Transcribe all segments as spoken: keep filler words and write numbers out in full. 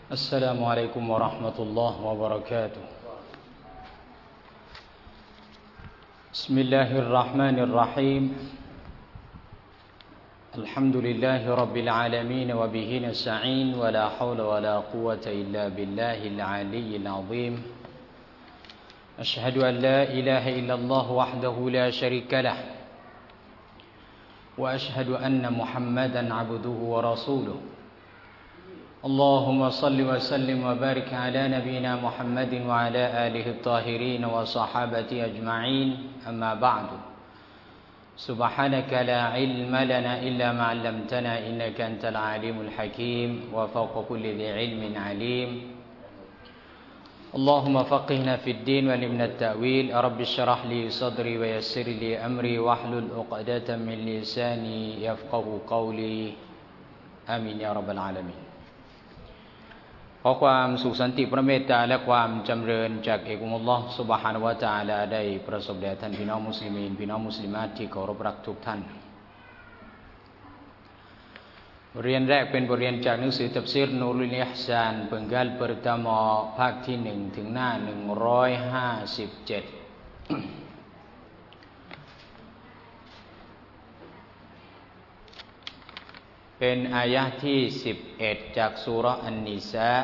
السلام عليكم ورحمة الله وبركاته بسم الله الرحمن الرحيم الحمد لله رب العالمين وبه نستعين ولا حول ولا قوة إلا بالله العلي العظيم أشهد أن لا إله إلا الله وحده لا شريك له وأشهد أن محمدا عبده ورسوله اللهم صل وسلم وبارك على نبينا محمد وعلى آله الطاهرين وصحابته أجمعين أما بعد سبحانك لا علم لنا إلا ما علمتنا إنك أنت العليم الحكيم وفوق كل ذي علم عليم اللهم فقهنا في الدين وعلمنا التأويل رب اشرح لي صدري ويسر لي أمري واحلل عقدة من لساني يفقه قولي آمين يا رب العالمينขอความสุขสันติพระเมตตาและความจำเริญจากเอกองค์อัลเลาะห์ซุบฮานะฮูวะตะอาลาได้ประสบแด่ท่านพี่น้องมุสลิมีนพี่น้องมุสลิมาตที่เคารพรักทุกท่านบทเรียนแรกเป็นบทเรียนจากหนังสือตัฟซีรนูรุลอิห์ซานเพิ่งกัลเปอร์ตามอภาคที่หนึ่งถึงหน้าหนึ่งร้อยห้าสิบเจ็ดเป็นอายะห์ที่สิบเอ็ดจากซูเราะห์อันนิสา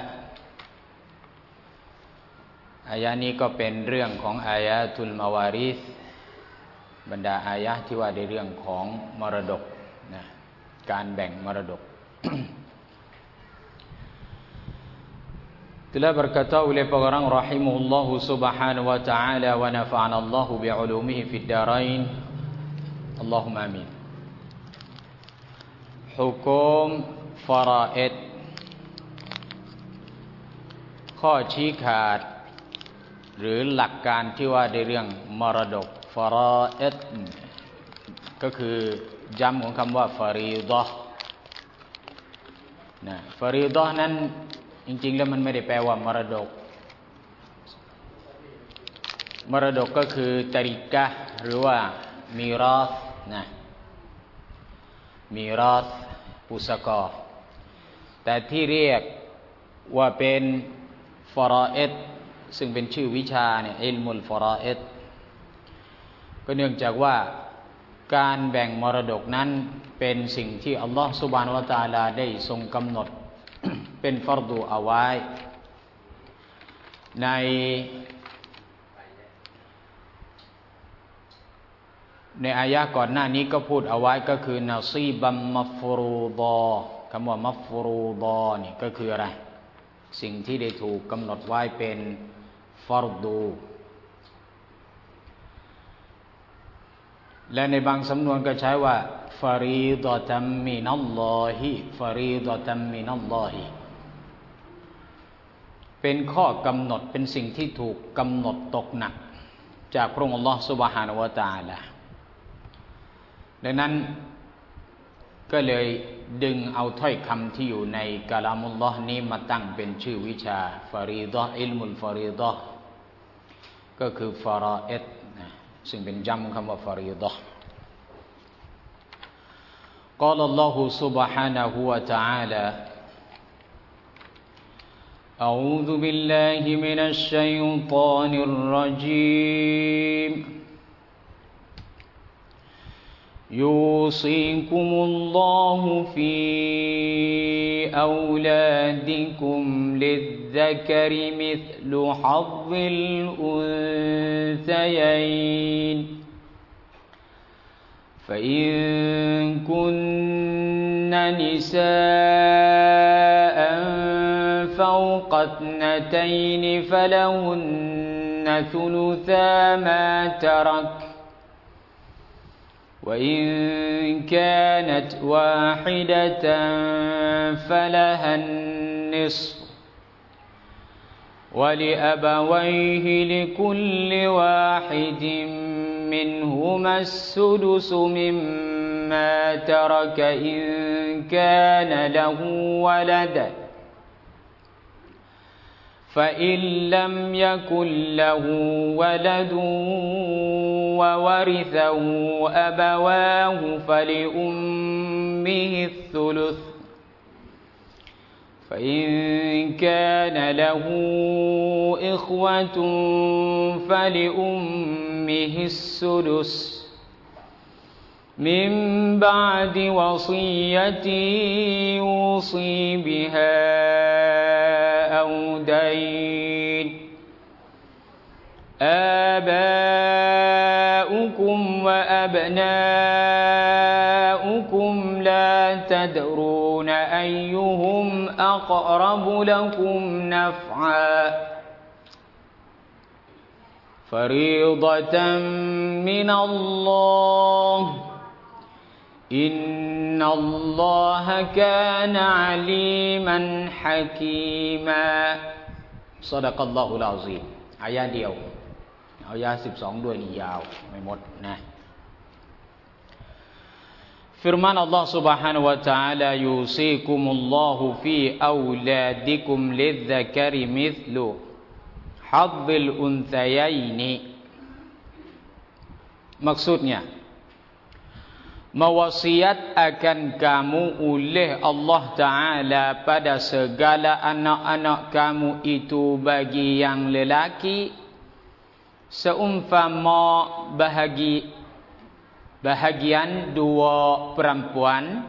อายะห์นี้ก็เป็นเรื่องของอายะตุลมาวาริษบรรดาอายะห์ที่ว่าในเรื่องของมรดกนะการแบ่งมรดก telah berkata oleh pengarang rahimahullah subhanahu wa ta'ala wa nafa'ana Allah bi'ulumihi fid darain Allahumma amin hukum faraid ข้อชี้ขาดหรือหลักการที่ว่าในเรื่องมรดกฟาราอิดก็คือจำของคำว่าฟารีฎะห์นะฟารีฎะห์นั้นจริงๆแล้วมันไม่ได้แปลว่ามรดกมรดกก็คือตริกะห์หรือว่ามีราษนะมีราษปุสกอแต่ที่เรียกว่าเป็นฟาราอิดซึ่งเป็นชื่อวิชาเนี่ยอิลมุลฟาราอิดก็เนื่องจากว่าการแบ่งมรดกนั้นเป็นสิ่งที่อัลลอฮฺซุบฮานะฮูวะตะอาลาได้ทรงกำหนด เป็นฟัรดูเอาไว้ในในอายะก่อนหน้านี้ก็พูดเอาไว้ก็คือนาซีบัมมัฟรูฎอคำว่ามัฟรูฎอนี่ก็คืออะไรสิ่งที่ได้ถูกกำหนดไว้เป็นฟัรดูและในบางสำนวนก็ใช้ว่าฟารีฎอตัมมินัลลอฮิฟารีฎอตัมมินัลลอฮิเป็นข้อกำหนดเป็นสิ่งที่ถูกกำหนดตกหนักจากพระองค์อัลลอฮฺซุบฮานะฮูวะตะอาลาดังนั้นก็เลยดึงเอาถ้อยคำที่อยู่ในกะลามุลลอฮ์นี้มาตั้งเป็นชื่อวิชาฟารีฎะห์อิลมุลฟารีฎะห์ก็คือฟาราอิดนะซึ่งเป็นจำคำว่าฟารีฎะห์กล่าวอัลลอฮฺ سبحانه และ تعالى أعوذ بالله من الشيطان الرجيم يوصيكم الله في أولادكم للذكر مثل حظ الأنثيين فإن كن نساء فوق اثنتين فلهن ثلثا ما ترك وإن كانت واحدة فلها النصف ولأبويه لكل واحد منهما السدس مما ترك إن كان له ولد فإن لم يكن له ولد وورثه أبواه فلأمه الثلث فإن كان له إخوة فلأمه السدس من بعد وصية يوصي بها أو دين آباؤكم وأبناؤكم لا تدرون أيهم أقرب لكم نفعا فريضة من الله إن الله كان عليما حكيما صدق الله العظيم อายะเดียวอายะสิบสองด้วยนี่ยาวไม่หมดนะ Firman Allah Subhanahu wa taala yusikumullahu fi auladikum lidzakari mithlu hadzil unthayaini maksudnya mewasiat akan kamu oleh Allah Ta'ala pada segala anak-anak kamu itu bagi yang lelaki seumpama bahagi bahagian dua perempuan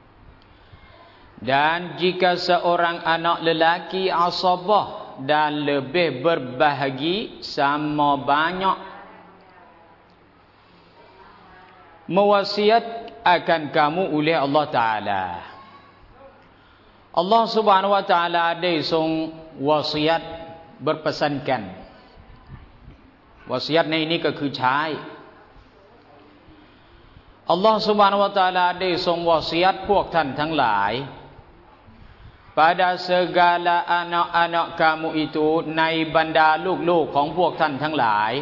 dan jika seorang anak lelaki asabah dan lebih berbahagi sama banyak mewasiat akan kamu oleh Allah Ta'ala Allah Subhanahu wa Ta'ala adaทรงwasiat berpesankan wasiatในนี้ก็คือใช้อัลลอฮฺ Subhanahu wa Ta'ala ได้ทรงวาสิยัตพวกท่านทั้งหลาย pada segala anak-anak kamu itu ในบรรดาลูกๆของพวกท่านทั้งหลาย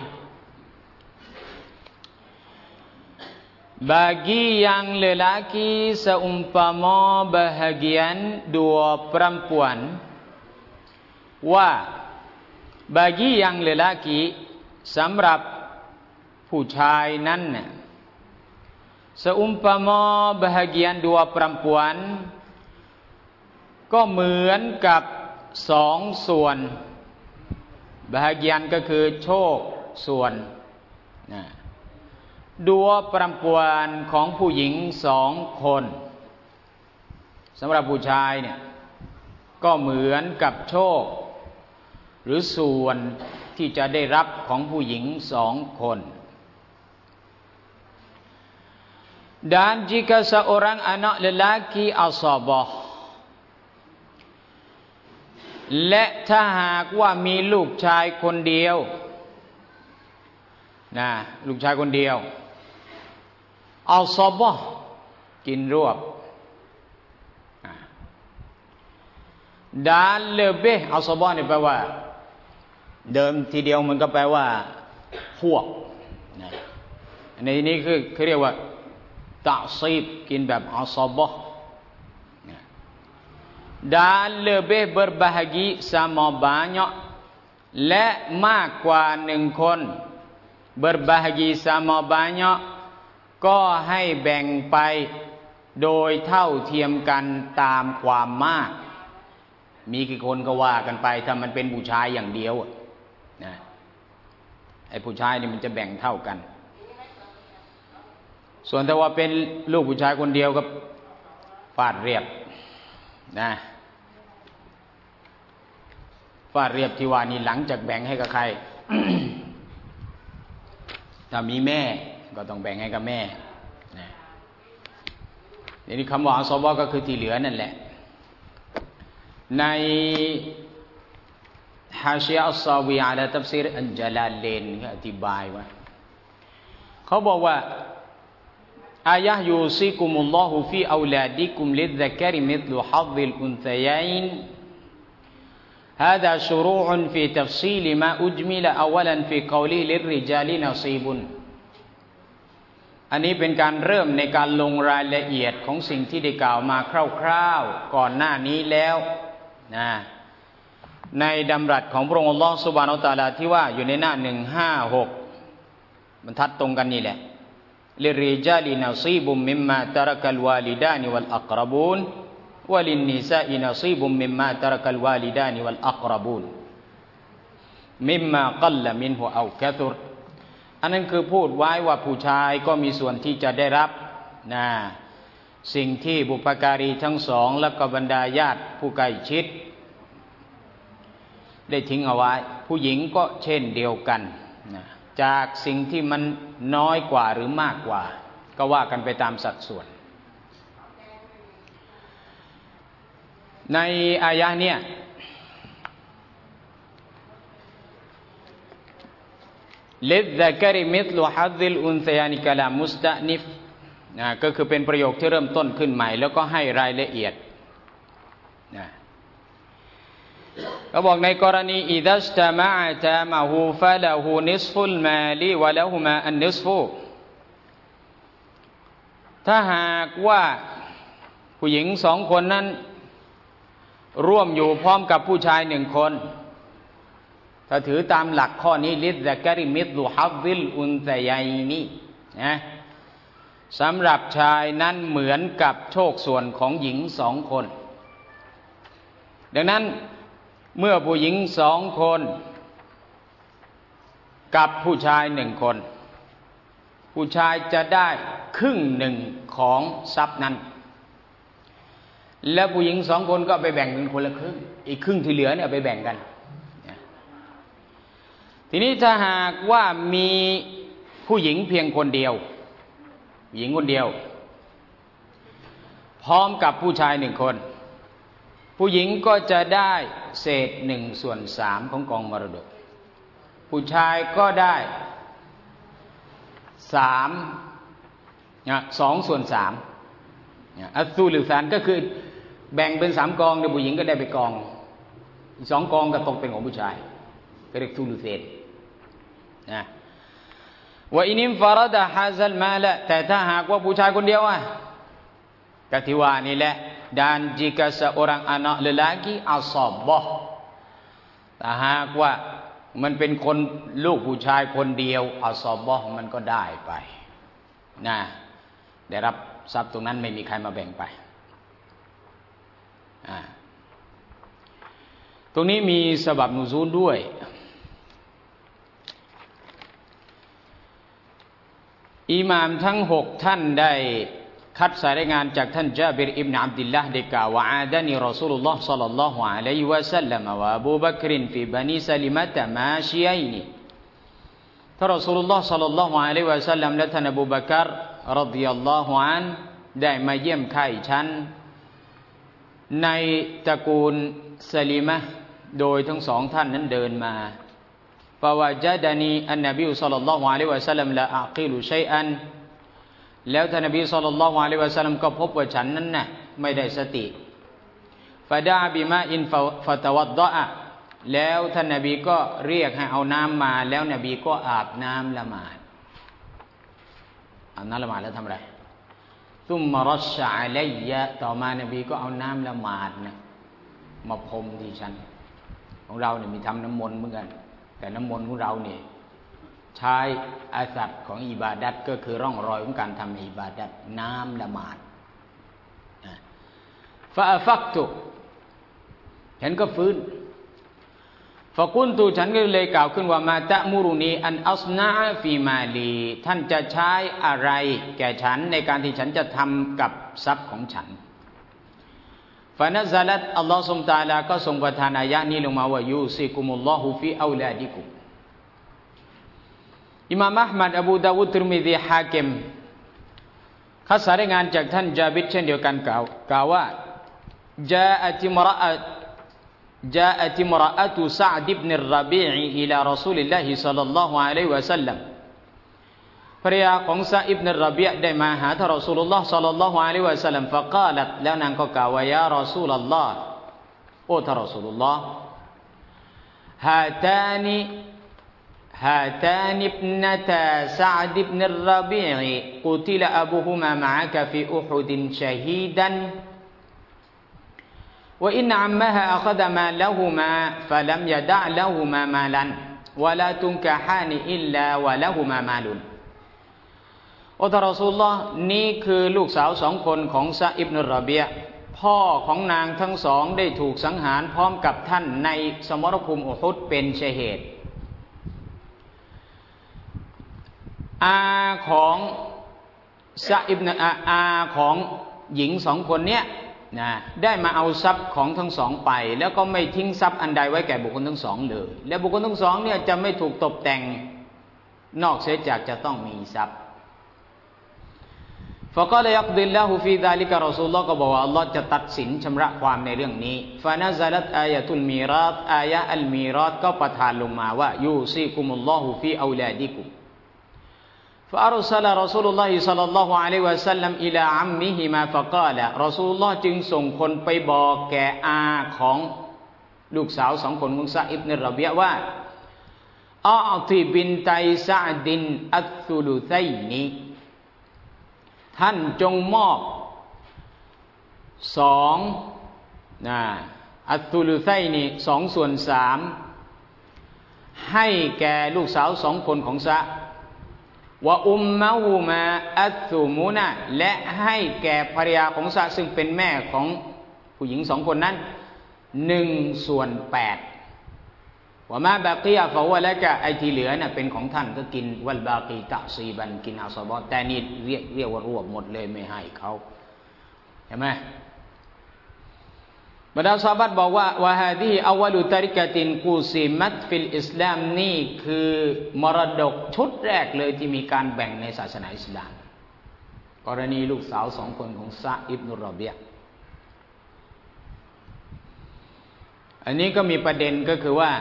bagi yang lelaki seumpama bahagian dua perempuan ว่า bagi yang lelaki สำหรับผู้ชายนั้นน่ะseumpama bahagian dua perempuan ก็เหมือนกับสองส่วน bahagian ก็คือโชคส่วนนะ dua perempuan ของผู้หญิงสองคนสำหรับผู้ชายเนี่ยก็เหมือนกับโชคหรือส่วนที่จะได้รับของผู้หญิงสองคน dan jika seorang anak lelaki asabah และถ้าหากว่ามีลูกชายคนเดียวนะลูกชายคนเดียวอัศบะกินรวบดานเลเบอัศบะนี่แปลว่าเดิมทีเดียวมันก็แปลว่าพวกนะในนี้คือเขาเรียกว่าตะซีบกินแบบอัศบะdan lebih berbahagi sama banyak และมากกว่าหนึ่งคน berbahagi sama banyak ก็ให้แบ่งไปโดยเท่าเทียมกันตามความมากมีกี่คนก็ว่ากันไปถ้ามันเป็นผู้ชายอย่างเดียวนะไอ้ผู้ชายนี่มันจะแบ่งเท่ากันส่วนถ้าว่าเป็นลูกผู้ชายคนเดียวก็ฟาดเรียบนะฟาดเรียบที่ว่านี่หลังจากแบ่งให้กับใคร ถ้ามีแม่ก็ต้องแบ่งให้กับแม่นะทีนี้คำว่าอัศบะก็คือที่เหลือนั่นแหละในฮาชิยะอัสซาวีอะลาตัฟซีรอัลญะลาเลนก็อธิบายว่าเขาบอกว่าอายะห์ยูซิกุมุลลอฮุฟีเอาลาดิกุมลิซซักริมิธลุฮัฎฎิลอุนซัยัยน هذا شروع في تفصيل ما أجمل أولا في قوله للرجال نصيب อันนี้เป็นการเริ่มในการลงรายละเอียดของสิ่งที่ได้กล่าวมาคร่าวๆก่อนหน้านี้แล้วนะในดำรัสของพระองค์อัลลอฮฺซุบฮานะฮูวะตะอาลาที่ว่าอยู่ในหน้าหนึ่งร้อยห้าสิบหกบรรทัดตรงกันนี่แหละลิริจาลินาซีบุมมิมมาตะรักัลวาลิดานิวัลอักรบูนวะลินนิซาอินซีบุมมิมมาตะรักัลวาลิดานิวัลอักรบูนมิมมากัลละมินฮุเอากะตุรอันนั้นคือพูดไว้ว่าผู้ชายก็มีส่วนที่จะได้รับนะสิ่งที่บุพการีทั้งสองและก็บรรดาญาติผู้ใกล้ชิดได้ทิ้งเอาไว้ผู้หญิงก็เช่นเดียวกันนะจากสิ่งที่มันน้อยกว่าหรือมากกว่าก็ว่ากันไปตามสัดส่วนในอายะห์เนี่ยลิซซะกะริมิธลุฮัซซิลอุนซะยานิกะลามุสตะนิฟนะก็คือเป็นประโยคที่เริ่มต้นขึ้นใหม่แล้วก็ให้รายละเอียดนะก็บอกในกรณีอิซัสตะมะอะตะมะฮูฟะละฮูนิศฟุลมาลิวะละฮุมาอันนิศฟุถ้าหากว่าผู้หญิงสองคนนั้นร่วมอยู่พร้อมกับผู้ชายหนึ่งคนถ้าถือตามหลักข้อนี้ลิซซะกะริมิธลุฮัซซิลอุนซะยัยนีนะสำหรับชายนั้นเหมือนกับโชคส่วนของหญิงสองคนดังนั้นเมื่อผู้หญิงสองคนกับผู้ชายหนึ่งคนผู้ชายจะได้ครึ่งหนึ่งของทรัพย์นั้นแล้วผู้หญิงสองคนก็ไปแบ่งกันคนละครึ่งอีกครึ่งที่เหลือเนี่ยไปแบ่งกันทีนี้ถ้าหากว่ามีผู้หญิงเพียงคนเดียวหญิงคนเดียวพร้อมกับผู้ชายหนึ่งคนผู้หญิงก็จะได้เศษหนึ่งส่วนสามของกองมรดกผู้ชายก็ได้สามนะสองส่วนสามอัสซูลิซานก็คือแบ่งเป็นสามกองเดี๋ยวผู้หญิงก็ได้ไปกองอีกสองกองก็ตกเป็นของผู้ชายก็เรียกซูลุเซนนะว่าอินิมฟารดะฮาซัลมาละแต่ถ้าหากว่าผู้ชายคนเดียวอ่ะกะทิว่านี่แหละdan jika seorang anak lelaki asabah ถ้าหากว่ามันเป็นคนลูกผู้ชายคนเดียวอัศบะห์มันก็ได้ไปนะได้รับทรัพย์ตรงนั้นไม่มีใครมาแบ่งไปอ่าตรงนี้มีสบับนุซูลด้วยอิหม่ามทั้งหกท่านได้คัดสายรายงานจากท่านญาบิรอิบนุอับดุลลาห์ได้กล่าวว่าอาดานีรอซูลุลลอฮ์ศ็อลลัลลอฮุอะลัยฮิวะซัลลัมวะอบูบักรฟีบันีซะลิมะตะมาชิยัยนีท่านรอซูลุลลอฮ์ศ็อลลัลลอฮุอะลัยฮิวะซัลลัมและท่านอบูบักรรอฎิยัลลอฮุอันได้มาเยี่ยมไข้ฉันในตระกูลซะลิมะห์โดยทั้งสองท่านนั้นเดินมาฟะวะญะดะนีอันนบีศ็อลลัลลอฮุอะลัยฮิวะซัลลัมลาอะกีลุชัยอันแล้วท่านนบีศ็อลลัลลอฮุอะลัยฮิวะซัลลัมก็พบว่าฉันนั้นน่ะไม่ได้สติฟะดาบิมาอินฟะตะวัดดะแล้วท่านนบีก็เรียกให้เอาน้ำมาแล้วนบีก็อาบน้ำละหมาดอาบน้ำละหมาดแล้วทำอะไรซุมมะรัชชะอะลัยยะต่อมานบีก็เอาน้ำละหมาดนะมาพรมที่ฉันของเราเนี่ยมีทำน้ำมนต์เหมือนกันแต่น้ำมนต์ของเราเนี่ยใช้อาศัยของอิบาดัตก็คือร่องรอยของการทำอิบาดัตน้ำละหมาดฟะอัฟักตุฉันก็ฟื้นฟะกุนตุฉันก็เลยกล่าวขึ้นว่ามาตะมุรุนีอันอัสนาฟีมาลีท่านจะใช้อะไรแก่ฉันในการที่ฉันจะทำกับทรัพย์ของฉันฟะนะซะลัตอัลลอฮฺซุบฮานะฮูวะตะอาลาก็ทรงประทานอายะนี้ลงมาว่ายูซิกุมุลลอฮุฟีเอาลาดิกุมอิมามอะห์มัดอบูดาวุดติรมิซีฮาคิมคัดสายรายงานจากท่านญาบิรเช่นเดียวกันกล่าวกล่าวว่าจาอะติมรอะจาอะติมรอะตุซะอ์ดอิบนุรรอบีออิลารอซูลิลลาฮิศ็อลลัลลอฮุอะลัยฮิวะซัลลัมภรรยาของซะอิบนุรรอบีได้มาหาท่านรอซูลุลลอฮ์ศ็อลลัลลอฮุอะลัยฮิวะซัลลัมฟะกาลัตแล้วนางก็กล่าวว่ายารอซูลัลลอฮ์โอ้ท่านรอซูลุลลอฮ์ฮาตานีهاتان ابنتا سعد بن الربيع قتل أبوهما معك في أحد شهيدا وإن عمها أخذ مالهما فلم يدع لهما مالا ولا تنكحان إلا ولهما مال โอ้ท่านรอซูลุลลอฮ์นี่คือลูกสาวสองคนของซะอิบนุรรอบีอ์พพ่อของนางทั้งสองได้ถูกสังหารพร้อมกับท่านในสมรภูมิอุฮุดเป็นชะฮีดอาของซะอิบน์อาอาของหญิงสองคนเนี้ยนะได้มาเอาทรัพย์ของทั้งสองไปแล้วก็ไม่ทิ้งทรัพย์อันใดไว้แก่บุคคลทั้งสองเลยและบุคคลทั้งสองเนี่ยจะไม่ถูกตกแต่งนอกเสียจากจะต้องมีทรัพย์ฟะกาลยักดิลลาฮุฟีซาลิกะรอซูลุลลอฮ์ก็บอกว่าอัลลอฮ์จะตัดสินชำระความในเรื่องนี้ฟะนะซะลัตอายะตุลมีราตอายะอัลมีราตก็ประทานลงมาว่ายูซีกุมุลลอฮุฟีเอาลาดิกุมفأرسل رسول الله صلى الله عليه وسلم إلى عمهما فقال รอซูลุลลอฮ์จึงส่งคนไปบอกแก่อาของลูกสาวสองคนของซะอิบนุรอบีอะห์ว่าอาติบินไตซะอดินอัสซุลุซัยนีท่านจงมอบสองนะอัสซุลุซัยนีสองส่วนสามให้แก่ลูกสาวสองคนของซะวะอุมมะฮูมาอัสซุมุนะและให้แก่ภรรยาของซะซึ่งเป็นแม่ของผู้หญิงสองคนนั้นหนึ่งส่วนแปดวะมาบากียะฟะฮุวะละกะไอ้ที่เหลือน่ะเป็นของท่านก็กินวัลบากีตะซีบันกินอาซอบะแต่นี่เรียกเรียกว่ารวบหมดเลยไม่ให้เขาเห็นไหมบรรดาซอฮาบะห์บอกว่าวะฮาดีอวัลุตาริกะตินกูซิมัตฟิลอิสลามนี่คือมรดกชุดแรกเลยที่มีการแบ่งในศาสนาอิสลามกรณีลูกสาวสองคนของซะอิบนุรอบีอะห์อันนี้ก็มีประเด็นก็คือว่า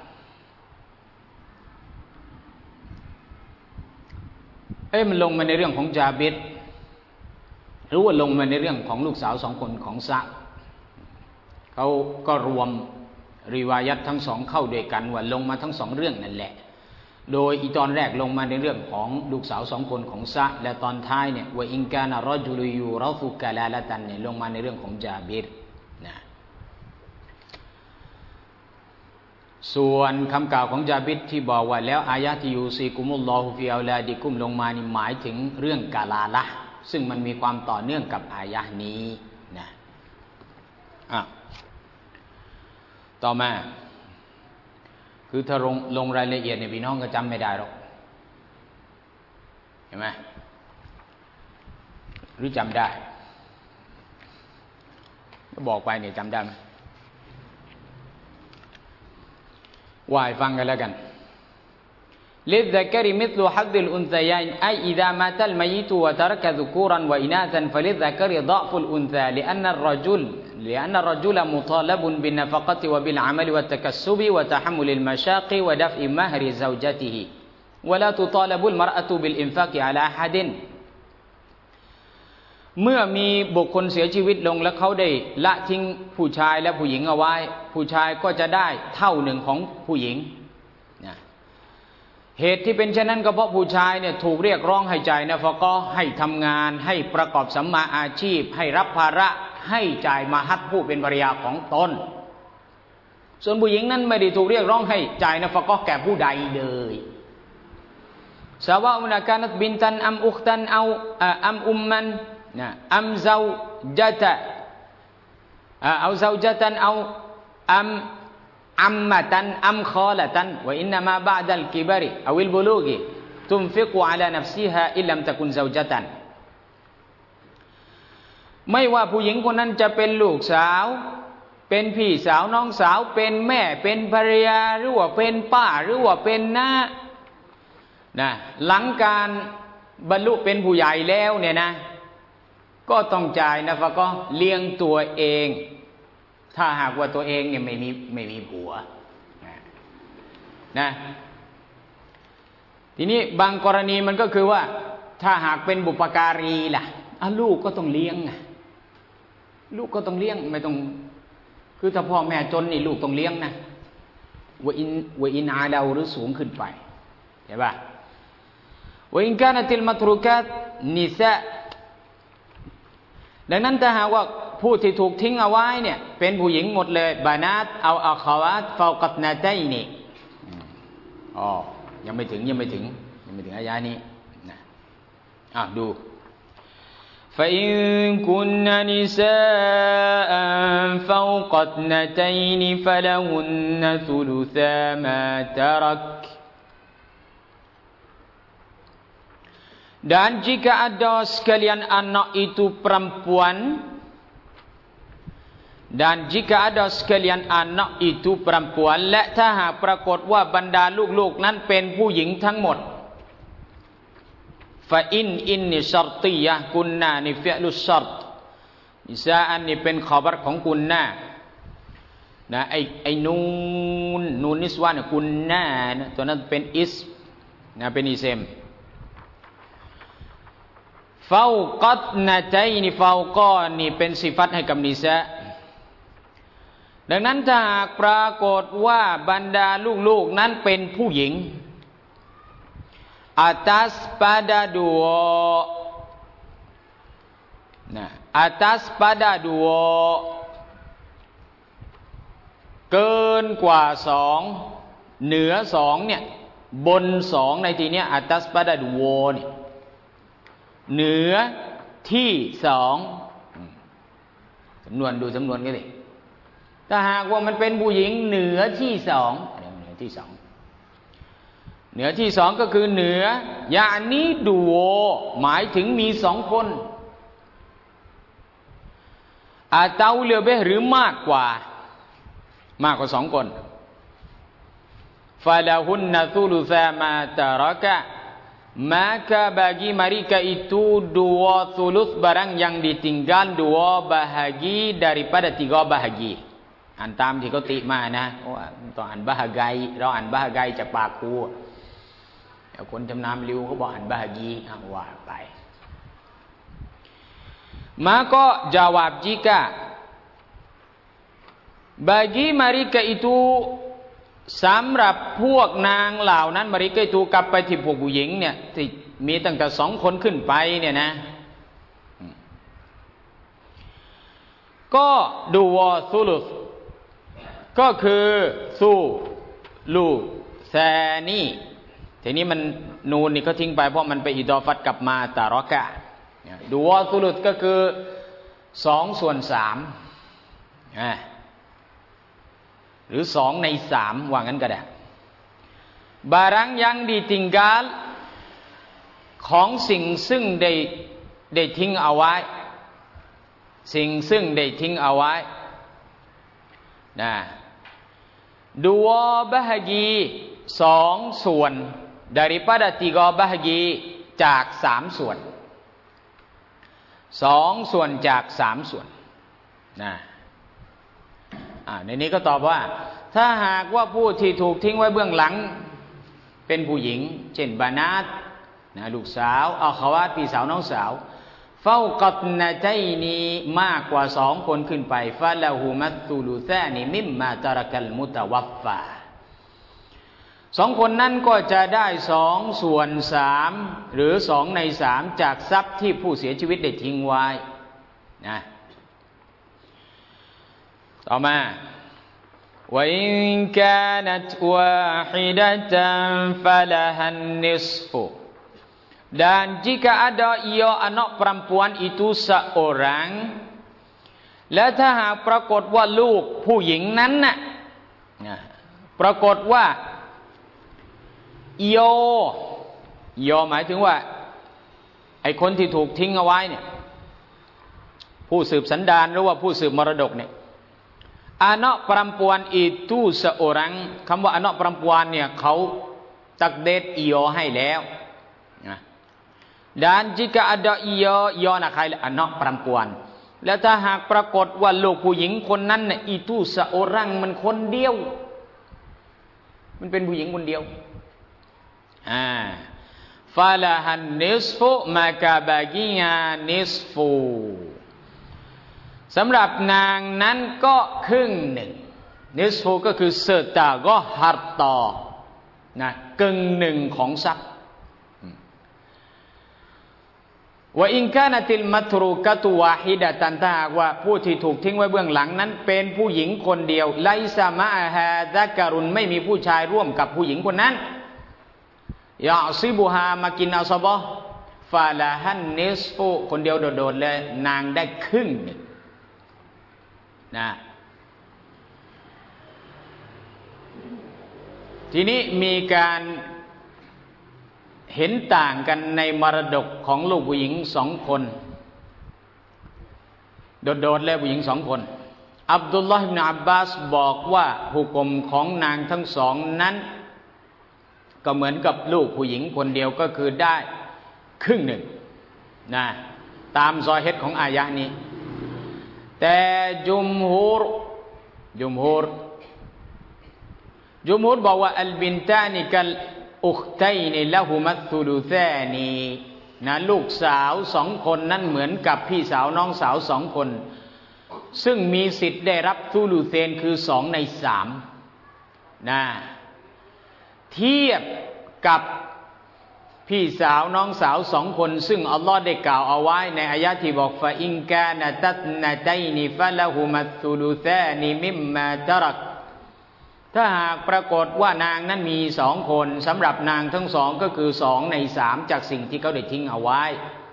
เอ้ยมันลงมาในเรื่องของจาบิรหรือว่าลงมาในเรื่องของลูกสาวสองคนของซะเขาก็รวมริวายัตทั้งสองเข้าด้วยกันว่าลงมาทั้งสองเรื่องนั่นแหละโดยอีตอนแรกลงมาในเรื่องของลูกสาวสองคนของซะและตอนท้ายเนี่ยว่าอินกานารอจุลุยูรอฟุกะลาละตันเนี่ยลงมาในเรื่องของจาบิรนะส่วนคำกล่าวของจาบิรที่บอกว่าแล้วอายะที่ยูซีกุมุลลอฮุฟิเอาลาดิกุมลงมานี่หมายถึงเรื่องกาลาละซึ่งมันมีความต่อเนื่องกับอายะนี้นะอ่ะต่อมาคือถ้าลงลงรายละเอียดเนี่ยพี่น้องก็จำไม่ได้หรอกเห็นไหมหรือจำได้ก็บอกไปเนี่ยจำได้ไหมว่าให้ฟังกันแล้วกันللذكر مثل حظ الأنثيين أي إذا مات الميت وترك ذكورا وإناثا فللذكر ضعف الأنثى لأن الرجل لأن الرجل مطالب بالنفقة وبالعمل والتكسب وتحمل المشاق ودفع مهر زوجته ولا تطالب المرأة بالإنفاق على أحد เมื่อมีบุคคลเสียชีวิตลงแล้วเขาได้ละทิ้งผู้ชายและผู้หญิงเอาไว้ผู้ชายก็จะได้เท่าหนึ่งของผู้หญิงเหตุที่เป็นเช่นนั้นก็เพราะผู้ชายเนี่ยถูกเรียกร้องให้จ่ายนะฟะกอให้ทำงานให้ประกอบสัมมาอาชีพให้รับภาระให้จ่ายมาฮัดผู้เป็นภรรยาของตนส่วนผู้หญิงนั้นไม่ได้ถูกเรียกร้องให้จ่ายนะฟะกอแก่ผู้ใดเลยสาวะอุนากานัตบินตันอัมอุคตันเอาอัมอุมมันนะอัมซาจัตะเอาซาจัตันเอาอัมอัมมะตันอัมคอละตันวะอินนามาบะดัลกิบริอวิลบุลูกิตุนฟิกุอะลานัฟซิฮาอิลลัมตะกุนซาจัตันไม่ว่าผู้หญิงคนนั้นจะเป็นลูกสาวเป็นพี่สาวน้องสาวเป็นแม่เป็นภรรยาหรือว่าเป็นป้าหรือว่าเป็นน้านะหลังการบรรลุเป็นผู้ใหญ่แล้วเนี่ยนะก็ต้องจ่ายนะฟะก็เลี้ยงตัวเองถ้าหากว่าตัวเองเนี่ยไม่มีไม่มีผัวนะทีนี้บางกรณีมันก็คือว่าถ้าหากเป็นบุปการีล่ะอ่ะลูกก็ต้องเลี้ยงไงลูกก็ต้องเลี้ยงไม่ต้องคือถ้าพ่อแม่จนนี่ลูกต้องเลี้ยงนะวะอินวะอินอาลาหรือสูงขึ้นไปใช่ป่ะวะอินกานะติลมัตรุกาตนิซาดังนั้นถ้าหากว่าผู้ที่ถูกทิ้งเอาไว้เนี่ยเป็นผู้หญิงหมดเลยบานาตเอาอัคาวาตฟากัตนาไตนี่อ๋อยังไม่ถึงยังไม่ถึงยังไม่ถึงอายะนี้นะอ่ะดู فإن كن نساء فوق اثنتين فلهن ثلثا ما ترك Dan jika ada sekalian anak itu perempuan, dan jika ada sekalian anak itu perempuanและถ้าหากปรากฏว่าบรรดาลูกๆนั้นเป็นผู้หญิงทั้งหมดฟาอินอินนิชัรตียะกุนนานี่ฟิอลุชัรตนิซาอันนี่เป็นขอบัรของกุนนานะไอไอนูนนูนนิสวานะกุนนานะตัวนั้นเป็นอิสนะเป็นอิเซมฟาวกัตนะใจนี่ฟาวกอนี่เป็นสิฟัตให้กับนิซาดังนั้นถ้าหากปรากฏว่าบรรดาลูกๆนั้นเป็นผู้หญิงatas pada dua nah atas pada duaเกินกว่าสองเหนือสองเนี่ยบนสองในที่นี้ atas pada dua เนี่ยเหนือที่สองสำนวนดูสำนวนกันดิถ้าหากว่ามันเป็นผู้หญิงเหนือที่สองเหนือที่สองเหนือที่สองก็คือเหนือยานี้ดูโอหมายถึงมีสองคนอาเต้าเลือเบหรือมากกว่ามากกว่าสองคนฟาลาหุนนะซูลุซามาตารักะ maka bagi mereka itu dua sulus barang yang ditinggal dua bahagi daripada tiga bahagi อ่านตามที่เขาติมานะว่าต้องอ่านบาฮาไกเราอ่านบาฮาไกจากปากครูแต่คนจำนำริวเขาบอกอ่านบาฮากีว่าไป maka jawab jika bagi mereka ituสำหรับพวกนางเหล่านั้นมาริกาตูกลับไปที่พวกผู้หญิงเนี่ยที่มีตั้งแต่สองคนขึ้นไปเนี่ยนะก็ดูวอซูลุสก็คือซูลูแซนีทีนี้มันนูนนี่เขาทิ้งไปเพราะมันไปอิดอฟัตกลับมาตารอกะดูวอซูลุสก็คือสองส่วนสามอ่าหรือสองในสามว่างั้นก็ได้ barang yang ditinggal ของสิ่งซึ่งได้ได้ทิ้งเอาไว้สิ่งซึ่งได้ทิ้งเอาไว้นะ dua bahagi สองส่วน daripada tiga bahagi จากสามส่วนสองส่วนจากสามส่วนนะอ่าในนี้ก็ตอบว่าถ้าหากว่าผู้ที่ถูกทิ้งไว้เบื้องหลังเป็นผู้หญิงเช่นบานาตนะลูกสาวอัคาวาตพี่สาวน้องสาวเฝ้ากัตนะใจนี้มากกว่าสองคนขึ้นไปฟาละหูมัตตูลูซานีมิมมาตารักัลมุตะวัฟฟาสองคนนั้นก็จะได้สองส่วนสามหรือสองในสามจากทรัพย์ที่ผู้เสียชีวิตได้ทิ้งไว้นะต่อมาว่าอินกานัตวาฮิดะตันฟะละฮันนิสฟุ dan jika ada ia anak perempuan itu seorang และถ้าหากปรากฏว่าลูกผู้หญิงนั้นน่ะปรากฏว่าโยโยหมายถึงว่าไอ้คนที่ถูกทิ้งเอาไว้เนี่ยผู้สืบสันดานหรือว่าผู้สืบมรดกเนี่ยanak perempuan itu seorang คำว่า anak perempuan เนี่ยเขาตักเดตอีโอให้แล้วนะ dan jika ada ia ia นะใคร anak perempuan แล้วถ้าหากปรากฏว่าลูกผู้หญิงคนนั้นเนี่ย itu seorang มันคนเดียวมันเป็นผู้หญิงคนเดียวอ่า falahan nisfu maka baginya nisfuสำหรับนางนั้นก็ครึ่งหนึ่งนิสฟูก็คือเซตาก็ฮัตตอนะกึ่งหนึ่งของทรัพย์ว่าอินกานะติลมัตรูกะตุวาฮิดะตันถ้าหากว่าผู้ที่ถูกทิ้งไว้เบื้องหลังนั้นเป็นผู้หญิงคนเดียวไลซามะฮาดะการุนไม่มีผู้ชายร่วมกับผู้หญิงคนนั้นยาซิบุฮามากินอัลซะบะฟาลาฮันนิสฟุคนเดียวโดดๆเลยนางได้ครึ่งหนึ่งนะทีนี้มีการเห็นต่างกันในมรดกของลูกผู้หญิงสองคนโดดๆแล้วผู้หญิงสองคนอับดุลลอฮ์อิบนุอับบาสบอกว่าหุกมของนางทั้งสองนั้นก็เหมือนกับลูกผู้หญิงคนเดียวก็คือได้ครึ่งหนึ่งนะตามซอฮิรของอายะนี้แต่จุมฮูรจุมฮูรจุมฮูรบอกว่าอัลบินตานิกัลอุคตัยนิละหุมัสซุลุซานีนะลูกสาวสองคนนั้นเหมือนกับพี่สาวน้องสาวสองคนซึ่งมีสิทธิ์ได้รับซุลุเซนคือสองในสามนะเทียบกับพี่สาวน้องสาวสองคนซึ่งอัลลอฮ์ได้กล่าวเอาไว้ในอายะที่บอกฟาอินกานะตัตนะตัยนิฟะละหุมัสซุลุซานีมิมมาตะรักถ้าหากปรากฏว่านางนั้นมีสองคนสำหรับนางทั้งสองก็คือสองในสามจากสิ่งที่เขาได้ทิ้งเอาไว้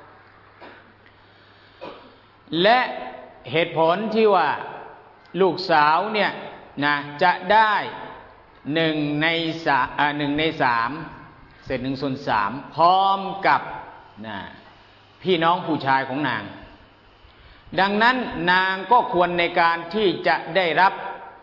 และเหตุผลที่ว่าลูกสาวเนี่ยนะจะได้หนึ่งในสามอ่าหนึ่งในสามเศษหนึ่งส่วนสามพร้อมกับนะพี่น้องผู้ชายของนางดังนั้นนางก็ควรในการที่จะได้รับ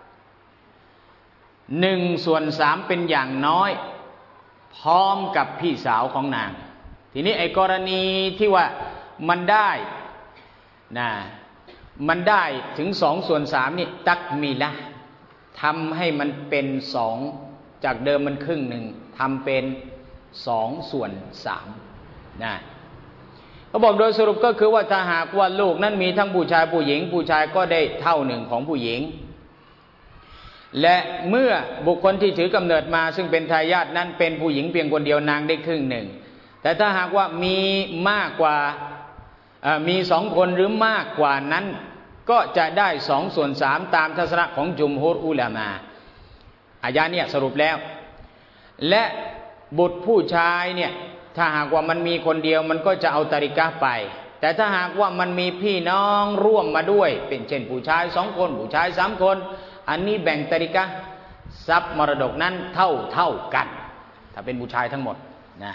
หนึ่งส่วนสามเป็นอย่างน้อยพร้อมกับพี่สาวของนางทีนี้ไอ้กรณีที่ว่ามันได้นะมันได้ถึงสองส่วนสามนี่ตักมีละทำให้มันเป็นสองจากเดิมมันครึ่งหนึ่งทำเป็นสองส่วนสามนะเขาบอกโดยสรุปก็คือว่าถ้าหากว่าลูกนั้นมีทั้งผู้ชายผู้หญิงผู้ชายก็ได้เท่าหนึ่งของผู้หญิงและเมื่อบุคคลที่ถือกำเนิดมาซึ่งเป็นทายาทนั้นเป็นผู้หญิงเพียงคนเดียวนางได้ครึ่งหนึ่งแต่ถ้าหากว่ามีมากกว่ามีสองคนหรือมากกว่านั้นก็จะได้สองส่วนสามตามทัศนะของจุมฮูรอุลามาอายะเนี่ยสรุปแล้วและบุตรผู้ชายเนี่ยถ้าหากว่ามันมีคนเดียวมันก็จะเอาตาริกะไปแต่ถ้าหากว่ามันมีพี่น้องร่วมมาด้วยเป็นเช่นผู้ชายสองคนผู้ชายสามคนอันนี้แบ่งตาริกะทรัพย์มรดกนั้นเท่าเท่ากันถ้าเป็นผู้ชายทั้งหมดนะ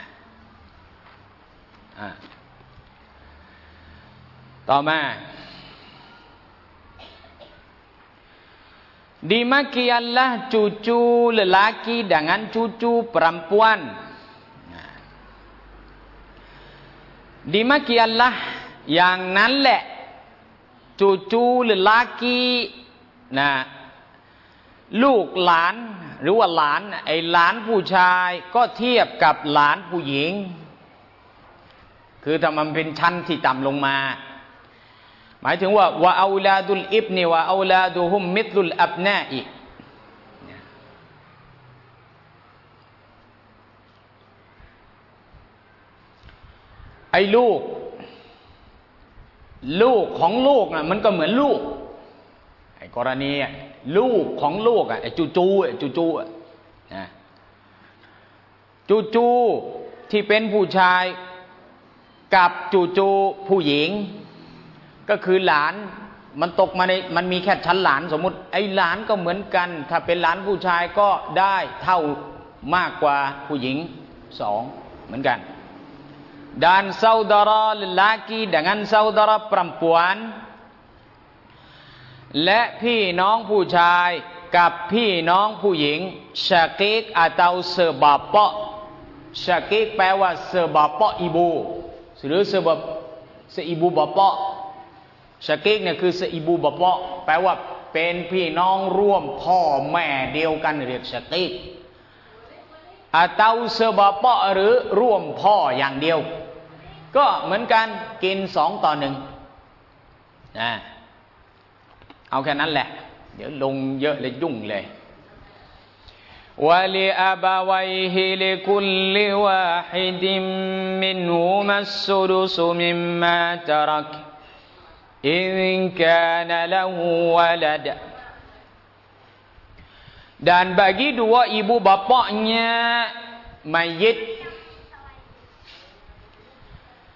อ่าต่อมาDemikianlah cucu lelaki dengan cucu perempuan. Demikianlah yang นั้นแหละจูจูlelaki นะลูกหลานหรือว่าหลานไอ้หลานผู้ชายก็เทียบกับหลานผู้หญิงคือถ้ามันเป็นชั้นที่ต่ำลงมาหมายถึงว่าวะเอาลาดุลอิบนีวะเอาลาดุฮุมมิธลุลอับนาอิไอ้ลูกลูกของลูกน่ะมันก็เหมือนลูกไอ้กรณีลูกของลูกอ่ะไอ้จูจูไอ้จูจูอ่ะนะจูจูที่เป็นผู้ชายกับจูจูผู้หญิงก็คือหลานมันตกมาในมันมีแค่ชั้นหลานสมมุติไอ้หลานก็เหมือนกันถ้าเป็นหลานผู้ชายก็ได้เท่ามากกว่าผู้หญิงสองเหมือนกันdan saudara lelaki dengan saudara perempuan และพี่น้องผู้ชายกับพี่น้องผู้หญิงชากิก atau sebapa ชากิกแปลว่า sebapa ibu หรือ sebab seibu bapa ชากิกเนี่ยคือ seibu bapa แปลว่าเป็นพี่น้องร่วมพ่อแม่เดียวกันเรียกชากิก atau sebapa หรือร่วมพ่ออย่างเดียวก็เหมือนกันกินสองต่อหนึ่งนะเอาแค่นั้นแหละเดี๋ยวลงเยอะเลยยุ่งเลยวะลิอาบาวัยฮิลิคุลลิวาฮิดิมมินฮุมัสซุดุสุมิมมาตะรักอินกานะละฮูวะลัดdan bagi dua ibu bapaknya mayit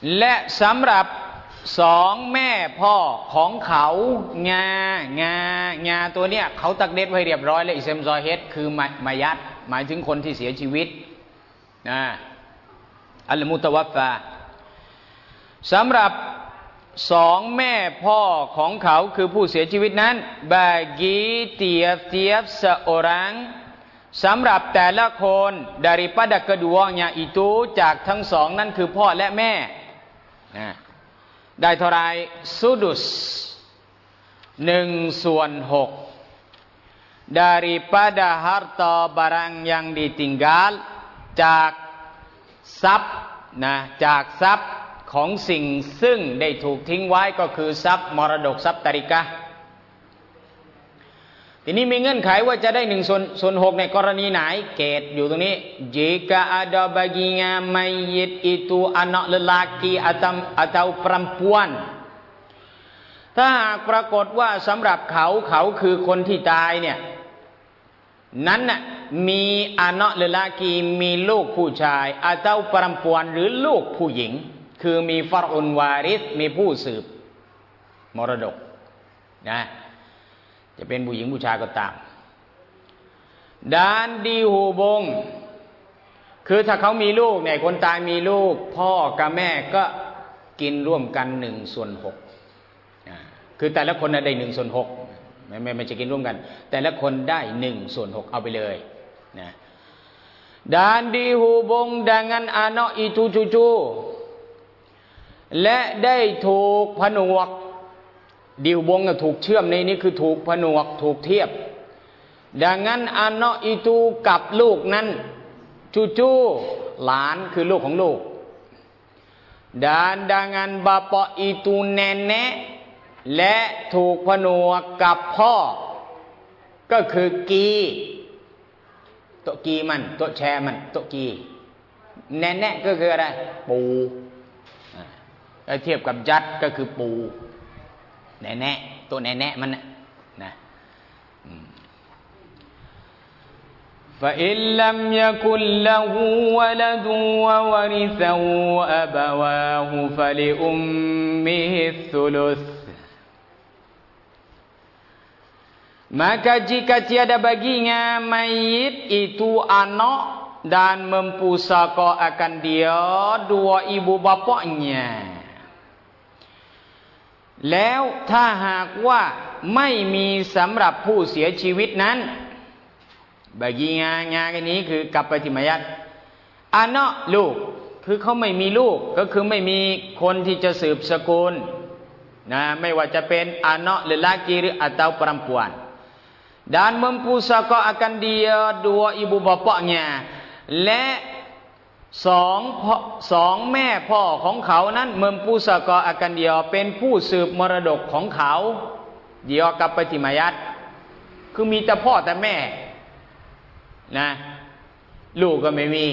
และสำหรับสองแม่พ่อของเขางางางาตัวเนี้ยเขาตักเด็ดไว้เรียบร้อยแล้วอิสมซอเฮดคือมายัดหมายถึงคนที่เสียชีวิตนะอัลมุตวัฟฟาสำหรับสองแม่พ่อของเขาคือผู้เสียชีวิตนั้นบากีเตียบเตียบสะโอรังสำหรับแต่ละคน daripada keduanya itu จากทั้งสองนั้นคือพ่อและแม่นะได้เท่าไรซุดุสหนึ่งส่วนหก daripada harta barang yang ditinggal จากทรัพย์นะจากทรัพย์ของสิ่งซึ่งได้ถูกทิ้งไว้ก็คือทรัพย์มรดกทรัพย์ตาริกะห์ทีนี้มีเงื่อนไขว่าจะได้หนึ่งส่วนส่วนหกในกรณีไหนเกตอยู่ตรงนี้ jika ada baginya mayit itu anak lelaki atau atau perempuan ถ้าหากปรากฏว่าสำหรับเขาเขาคือคนที่ตายเนี่ยนั้นน่ะมีอานะเลลากีมีลูกผู้ชายอาเต้าปรำปวนหรือลูกผู้หญิงคือมีฟารอุนวาริสมีผู้สืบมรดกนะจะเป็นผู้หญิงผู้ชายก็ตามdan dihubungคือถ้าเขามีลูกเนี่ยคนตายมีลูกพ่อกับแม่ก็กินร่วมกันหนึ่งส่วนหกคือแต่ละคนได้หนึ่งส่วนหกไม่ไม่ไม่จะกินร่วมกันแต่ละคนได้หนึ่งส่วนหกเอาไปเลยนะ dan dihubung dengan anak itu cucu และได้ถูกผนวกดิวบงถูกเชื่อมในนี้คือถูกผนวกถูกเทียบดังนั้นอานะอิตูกับลูกนั้นจูจูหลานคือลูกของลูกdan dengan bapak itu nenekและถูกผนวกกับพ่อก็คือกีโตกีมันโตแชมันโตกีแน่แน่ก็คืออะไรปูเทียบกับยัดก็คือปูแน่แน่ตัวแน่แน่มันนะفإن لم يكن له ولد وورثه أبواه فلأمه الثلث maka jika tiada baginya mayit itu anak dan mempusaka akan dia dua ibu bapaknyaแล้วถ้าหากว่าไม่มีสำหรับผู้เสียชีวิตนั้นบากีงางากันนี้คือกลับไปที่มายัดอานะลูกคือเขาไม่มีลูกก็คือไม่มีคนที่จะสืบสกุลนะไม่ว่าจะเป็นอานะหรือลากีหรืออัตเอาปรำปวนdan mempusaka akan dia dua ibu bapaknya และสองสองแม่พ่อของเขานั้น mempusaka akan dia เป็นผู้สืบมรดกของเขาเดี๋ยวกลับไปที่มายัดคือมีแต่พ่อแต่แม่นะลูกก็ไม่มี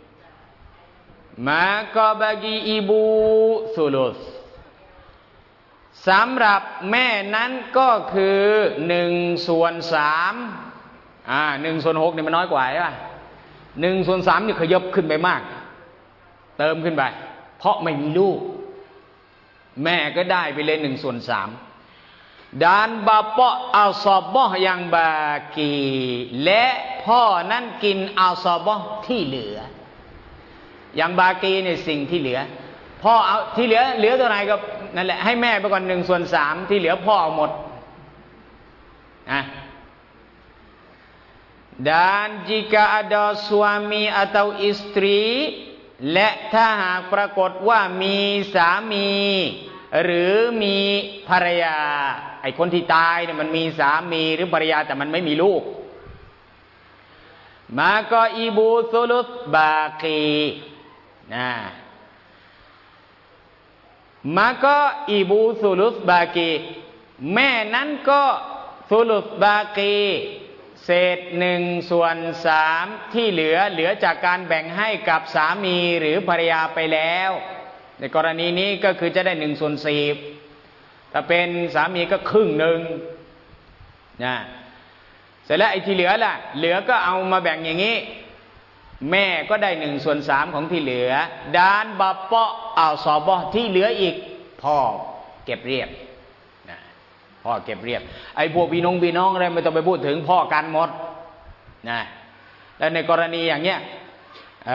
maka bagi ibu thuluthสำหรับแม่นั้นก็คือหนึ่งส่วนสามอ่าหนึ่งส่วนหกนี่มันน้อยกว่าใช่ป่ะหนึ่งส่วนสามนี่ขยับขึ้นไปมากเติมขึ้นไปเพราะไม่มีลูกแม่ก็ได้ไปเลยหนึ่งส่วนสามdan bapak asabah yang baki และพ่อนั้นกินอาซาบะที่เหลืออย่างบากีในสิ่งที่เหลือพ่อเอาที่เหลือเหลือตัวไหนก็นั่นแหละให้แม่ไปก่อนหนึ่งส่วนสามที่เหลือพ่อเอาหมดนะ dan jika ada suami atau istri และถ้าหากปรากฏว่ามีสามีหรือมีภรรยาไอ้คนที่ตายเนี่ยมันมีสามีหรือภรรยาแต่มันไม่มีลูกมาก็อีบูซุลุสบากีนะมาก็อีบูซุลุสบากีแม่นั้นก็ซุลุสบากีเศษหนึ่งส่วนสามที่เหลือเหลือจากการแบ่งให้กับสามีหรือภรรยาไปแล้วในกรณีนี้ก็คือจะได้หนึ่งส่วนสี่ถ้าเป็นสามีก็ครึ่งหนึ่งนะเสร็จแล้วไอ้ที่เหลือล่ะเหลือก็เอามาแบ่งอย่างนี้แม่ก็ได้หนึ่งส่วนสามของที่เหลือดานบาปะอัลซอบะที่เหลืออีกพ่อเก็บเรียบนะพ่อเก็บเรียบไอ้พวกพี่น้องพี่น้องอะไรไม่ต้องไปพูดถึงพ่อกันหมดนะแล้วในกรณีอย่างเนี้ยเอ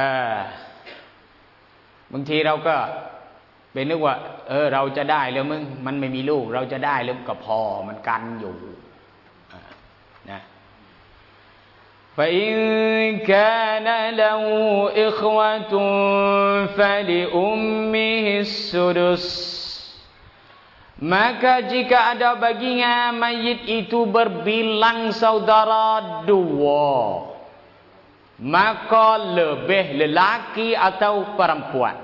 อบางทีเราก็เป็นนึกว่าเออเราจะได้แล้วมึงมันไม่มีลูกเราจะได้แล้วก็พอมันกันอยู่นะفإن كان له إخوة فلأمه السدس maka jika ada baginya mayit itu berbilang saudara dua maka lebih lelaki atau perempuan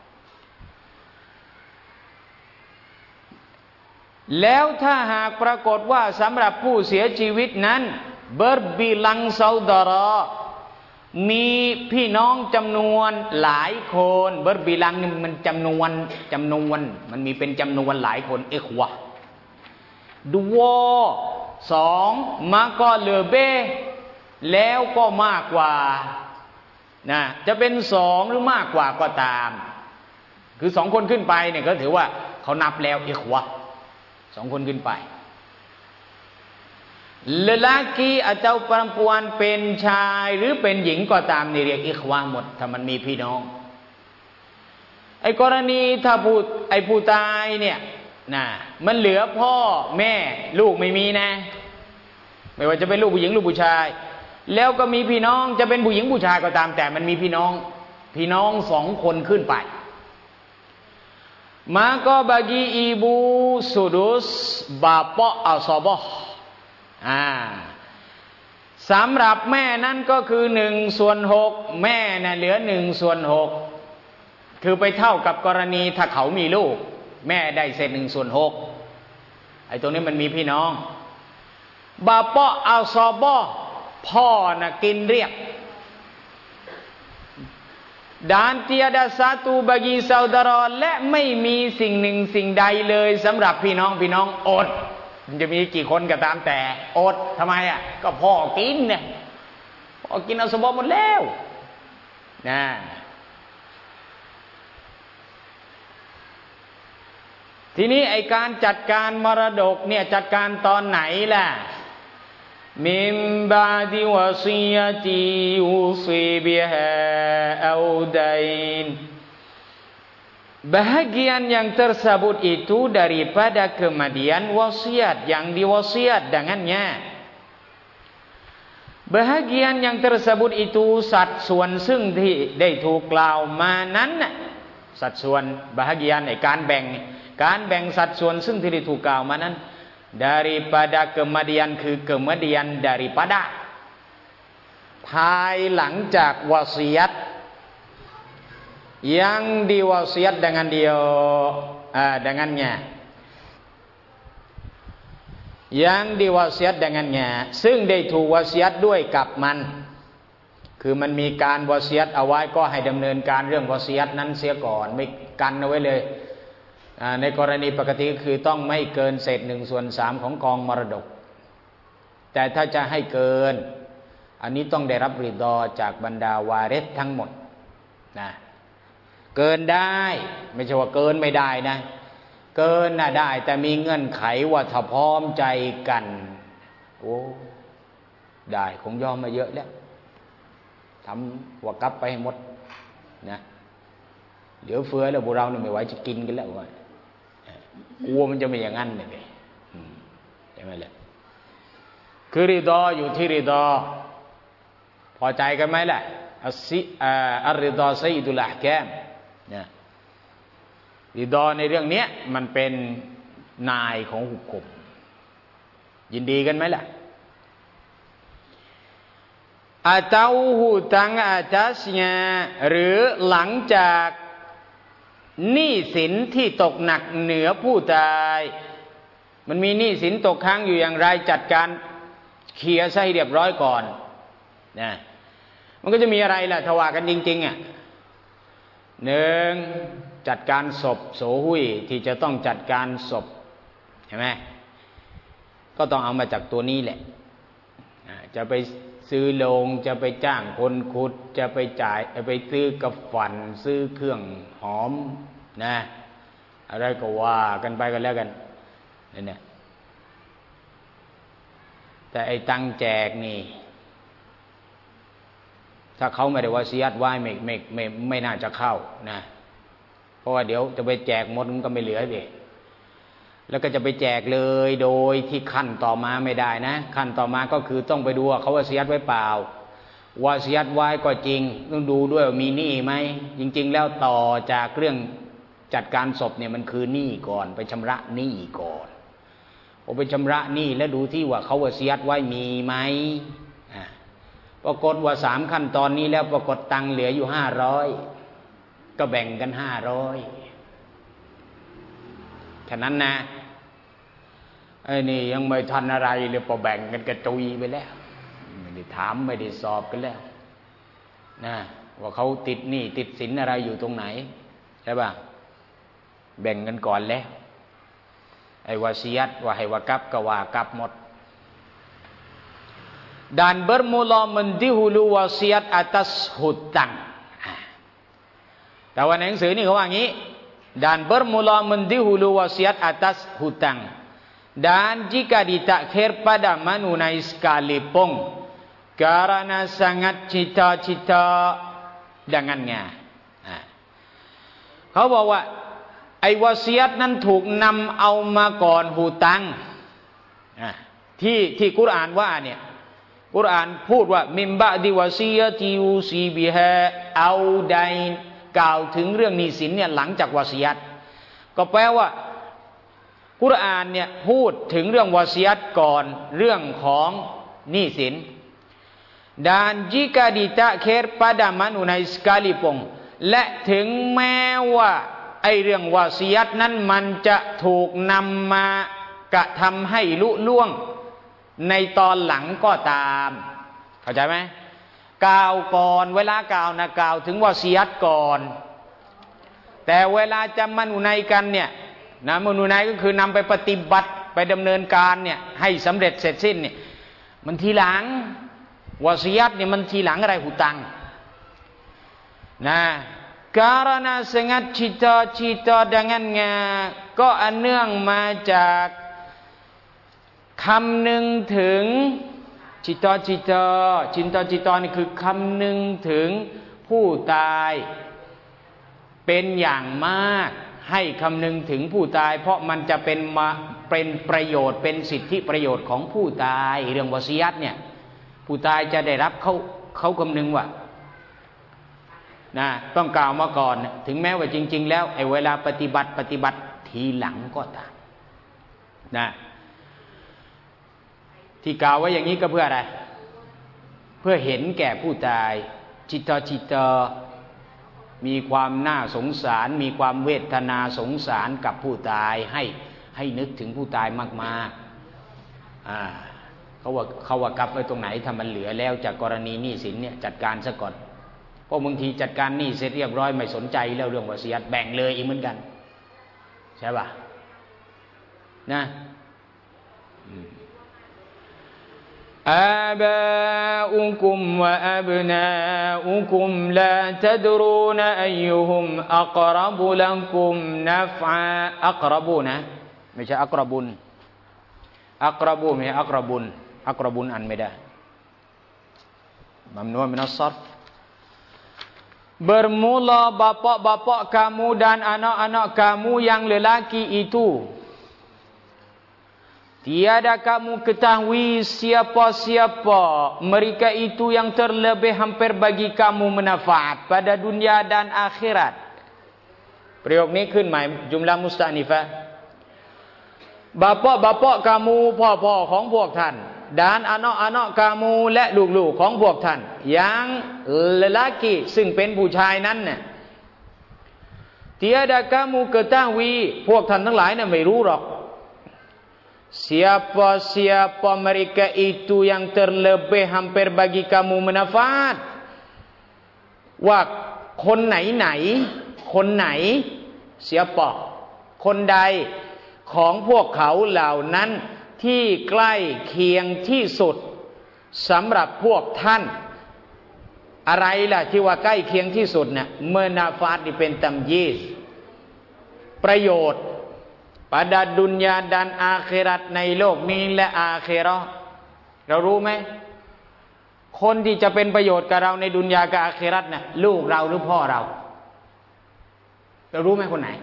แล้วถ้าหากปรากฏว่าสำหรับผู้เสียชีวิตนั้นberbilang saudara มีพี่น้องจำนวนหลายคน berbilang นี่มันจำนวนจำนวนมันมีเป็นจำนวนหลายคนเอควะ dua สอง maka lebih แล้วก็มากกว่านะจะเป็นสองหรือมากกว่าก็ตามคือสองคนขึ้นไปเนี่ยก็ถือว่าเขานับแล้วเอควะสองคนขึ้นไปlelaki atau perempuan เป็นชายหรือเป็นหญิงก็ตามนี่เรียกอิควะหมดถ้ามันมีพี่น้องไอ้กรณีถ้าผู้ไอ้ผู้ตายเนี่ยนะมันเหลือพ่อแม่ลูกไม่มีนะไม่ว่าจะเป็นลูกผู้หญิงลูกผู้ชายแล้วก็มีพี่น้องจะเป็นผู้หญิงผู้ชายก็ตามแต่มันมีพี่น้องพี่น้องสองคนขึ้นไปmaka bagi ibu sudus bapak asabahอ่าสำหรับแม่นั้นก็คือหนึ่งส่วนหกแม่น่ะเหลือหนึ่งส่วนหกคือไปเท่ากับกรณีถ้าเขามีลูกแม่ได้เศษหนึ่งส่วนหกไอ้ตรงนี้มันมีพี่น้องบาปะอัลซอบะพ่อน่ะกินเรียบdan tiada satu bagi saudara และไม่มีสิ่งหนึ่งสิ่งใดเลยสำหรับพี่น้องพี่น้องอดมันจะมีกี่คนก็ตามแต่อดทำไมอ่ะก็พ่อกินเนี่ยพ่อกินเอาสมบัติหมดแล้วนะทีนี้ไอการจัดการมรดกเนี่ยจัดการตอนไหนล่ะมิมบาดิวะซียะติยูซีบิฮาเอาดัยนbahagian yang tersebut itu daripada kemudian wasiat yang diwasiat dengannya bahagian yang tersebut itu สัดส่วนซึ่งที่ได้ถูกกล่าวมานั้นสัดส่วน bahagian ในการแบ่งการแบ่งสัดส่วนซึ่งที่ได้ถูกกล่าวมานั้น daripada kemudian คือ kemudian daripada ภายหลังจากวาสิยัตyang diwasiat dengan dia ah, dengannya yang diwasiat dengannya ซึ่งได้ถูกวาสิยัตด้วยกับมันคือมันมีการวาสิยัตเอาไว้ก็ให้ดำเนินการเรื่องวาสิยัตนั้นเสียก่อนไม่กันเอาไว้เลยในกรณีปกติก็คือต้องไม่เกินเศษหนึ่งส่วนสามของกองมรดกแต่ถ้าจะให้เกินอันนี้ต้องได้รับริฎอจากบรรดาวาริสทั้งหมดนะเกินได้ไม่ใช่ว่าเกินไม่ได้นะเกินน่ะได้แต่มีเงื่อนไขว่าถ้าพร้อมใจกันโอ้ได้คงยอมมาเยอะแล้วทำหัวกับไปให้หมดนะเดี๋ยวเฟือแล้วพวกเราเนี่ยไม่ไหวจะกินกันแล้วว่ากลัวมันจะไม่อย่างนั้นเลยใช่ไหมล่ะคือริฎออยู่ที่ริฎอพอใจกันไหมล่ะอัสซิอัรริฎอซัยดุลอะห์กามนะริฎอในเรื่องนี้มันเป็นนายของหุกกลมยินดีกันไหมล่ะอาตาหูตังอาจัสญาหรือหลังจากหนี้สินที่ตกหนักเหนือผู้ตายมันมีหนี้สินตกค้างอยู่อย่างไรจัดการเคลียร์ซะให้เรียบร้อยก่อนนะมันก็จะมีอะไรล่ะทว่ากันจริงๆอ่ะหนึ่งจัดการศพโสหุยที่จะต้องจัดการศพใช่ไหมก็ต้องเอามาจากตัวนี้แหละจะไปซื้อโลงจะไปจ้างคนขุดจะไปจ่ายไปซื้อกระฝันซื้อเครื่องหอมนะอะไรก็ว่ากันไปกันแล้วกันเนี่ยแต่ไอ้ตังแจกนี่ถ้าเขาไม่ได้วาสิยัตไว้ไม่ไม่ไม่ไม่น่าจะเข้านะเพราะว่าเดี๋ยวจะไปแจกหมดมันก็ไม่เหลือสิแล้วก็จะไปแจกเลยโดยที่ขั้นต่อมาไม่ได้นะขั้นต่อมาก็คือต้องไปดูว่าเขาวาสิยัตไว้เปล่าวาสิยัตไว้ก็จริงต้องดูด้วยว่ามีหนี้ไหมจริงๆแล้วต่อจากเรื่องจัดการศพเนี่ยมันคือหนี้ก่อนไปชำระหนี้ก่อนพอไปชำระหนี้แล้วดูที่ว่าเขาวาสิยัตไว้มีไหมปรากฏว่าสามขั้นตอนนี้แล้วปรากฏตังเหลืออยู่ห้าร้อยก็แบ่งกันห้าร้อยฉะนั้นนะไอ้นี่ยังไม่ทันอะไรเลยพอแบ่งกันกระจุยไปแล้วไม่ได้ถามไม่ได้สอบกันแล้วนะว่าเขาติดหนี้ติดสินอะไรอยู่ตรงไหนใช่ป่ะแบ่งกันก่อนแล้วไอ้วาสิยัตว่าให้วากับก็ว่ากับหมดdan bermula mendahulu wasiat atas hutang แต่ว่าในหนังสือนี่เขาว่างี้ dan bermula mendahulu wasiat atas hutang dan jika ditakhir pada menunai sekalipun karena sangat cita-cita dengannya เขาบอกว่าไอ้วาสิยัตนั้นถูกนำเอามาก่อนหูตังที่ที่กุรอานว่าเนี่ยกุรอานพูดว่ามิมบะดิวาซียะติยูซีบิฮาเอาไดนกล่าวถึงเรื่องหนี้สินเนี่ยหลังจากวาสิยัตก็แปลว่ากุรอานเนี่ยพูดถึงเรื่องวาสิยัตก่อนเรื่องของหนี้สิน dan jika ditakhir pada manunai sekalipun และถึงแม้ว่าไอ้เรื่องวาสิยัตนั้นมันจะถูกนำมากระทำให้ลุล่วงในตอนหลังก็ตามเข้าใจไหมกล่าวก่อนเวลากล่าวนะกล่าวถึงวาสิยัตก่อนแต่เวลาจะมนุนัยกันเนี่ยนะมนุนัยก็คือนำไปปฏิบัติไปดำเนินการเนี่ยให้สำเร็จเสร็จสิ้นเนี่ยมันทีหลังวาสิยัตเนี่ยมันทีหลังอะไรหูตังนะ karena sangat cita-cita dengannya ก็อันเนื่องมาจากคำนึงถึงจิตตจิตตจินตจิตตนี่คือคำนึงถึงผู้ตายเป็นอย่างมากให้คำนึงถึงผู้ตายเพราะมันจะเป็นมาเป็นประโยชน์เป็นสิทธิประโยชน์ของผู้ตายเรื่องวาสิยัตเนี่ยผู้ตายจะได้รับเขาเขาคำนึงว่านะต้องกล่าวมาก่อนถึงแม้ว่าจริงๆแล้วไอ้เวลาปฏิบัติปฏิบัติทีหลังก็ตามนะที่กล่าวไว้อย่างนี้ก็เพื่ออะไรเพื่อเห็นแก่ผู้ตายจิตตจิตตมีความน่าสงสารมีความเวทนาสงสารกับผู้ตายให้ให้นึกถึงผู้ตายมากๆอ่าเขาว่าเขาว่ากลับไว้ตรงไหนถ้ามันเหลือแล้วจากกรณีหนี้สินเนี่ยจัดการซะก่อนเพราะบางทีจัดการหนี้เสร็จเรียบร้อยไม่สนใจแล้วเรื่องวาสิยัตแบ่งเลยอีกเหมือนกันใช่ป่ะนะآباؤكم وأبناؤكم لا تدرون أيهم أقرب لكم نفعا أقربون ไม่ใช่ أقربون أقربون ไม่ใช่ أقربون أقربون อ่านไม่ได้ ممنوع من الصرف bermula bapak-bapak kamu dan anak-anak kamu yang lelaki itu tiada kamu ketahui siapa-siapa mereka itu yang terlebih hampir bagi kamu manfaat pada dunia dan akhirat ประโยคนี้ขึ้นหมายจุมละมุสตานิฟะ bapak-bapak kamu พ่อๆของพวกท่าน dan anak-anak kamu และลูกๆของพวกท่าน yang lelaki ซึ่งเป็นผู้ชายนั้นน่ะ tiada kamu ketahui พวกท่านทั้งหลายน่ะไม่รู้หรอกsiapa-siapa mereka itu yang terlebih hampir bagi kamu manfaat ว่าคนไหนๆคนไหน siapa คนใดของพวกเขาเหล่านั้นที่ใกล้เคียงที่สุดสำหรับพวกท่านอะไรล่ะที่ว่าใกล้เคียงที่สุดเนี่ยเมนาฟาตนี่เป็นตัมยีซประโยชน์pada dunia dan akhirat ในโลกนี้และอาคิเราะห์เรารู้ไหมคนที่จะเป็นประโยชน์กับเราในดุนยากับอาคิเราะห์เนี่ยลูกเราหรือพ่อเราเรารู้ไหมคนไหน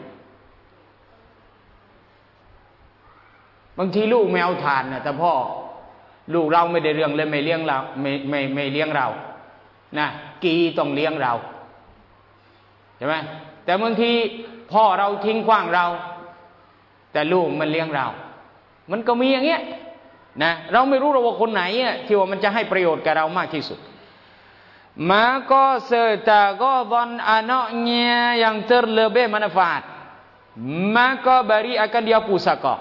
บางทีลูกไม่เอาทานนะแต่พ่อลูกเราไม่ได้เรื่องเลยไม่เลี้ยงเราไม่ไม่ไม่เลี้ยงเรานะกีต้องเลี้ยงเราใช่ไหมแต่บางทีพ่อเราทิ้งขว้างเราแต่ลูกมันเลี้ยงเรามันก็มีอย่างเงี้ยนะเราไม่รู้เราว่าคนไหนอ่ะที่ว่ามันจะให้ประโยชน์กับเรามากที่สุด maka setagoban anaknya yang terlebih manfaat maka beri akan dia pusaka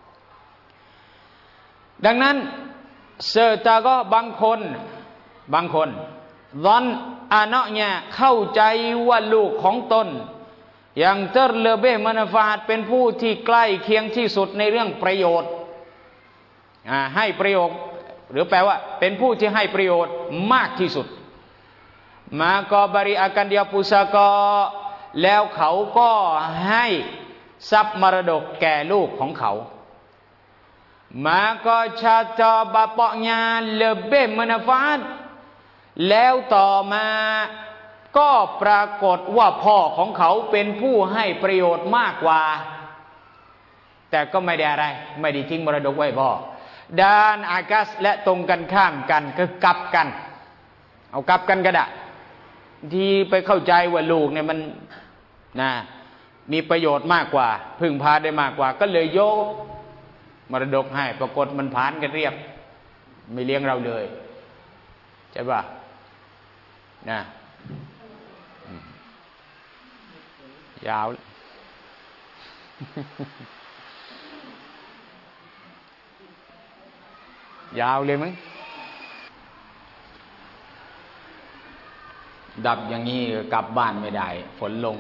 ดังนั้นเซตาก็บางคนบางคนดอนอานะเนี่ยเข้าใจว่าลูกของตนอย่างเตอร์เลเบมานฟาดเป็นผู้ที่ใกล้เคียงที่สุดในเรื่องประโยชน์ให้ประโยชน์หรือแปลว่าเป็นผู้ที่ให้ประโยชน์มากที่สุดมาก็บริอากันเดียปุสกอแล้วเขาก็ให้ทรัพย์มรดกแก่ลูกของเขาmaka kata bapaknya lebih manfaat แล้วต่อมาก็ปรากฏว่าพ่อของเขาเป็นผู้ให้ประโยชน์มากกว่าแต่ก็ไม่ได้อะไรไม่ได้ทิ้งมรดกไว้พ่อด้านอากัสและตรงกันข้ามกันคือกลับกันเอากลับกันก็ได้ที่ไปเข้าใจว่าลูกเนี่ยมันนะมีประโยชน์มากกว่าพึ่งพาได้มากกว่าก็เลยยกมรดกให้ปรากฏมันผ่านกันเรียบไม่เลี้ยงเราเลยใช่ป่ะนะยาวยาวเลยมั้งดับอย่างนี้กลับบ้านไม่ได้ฝนลง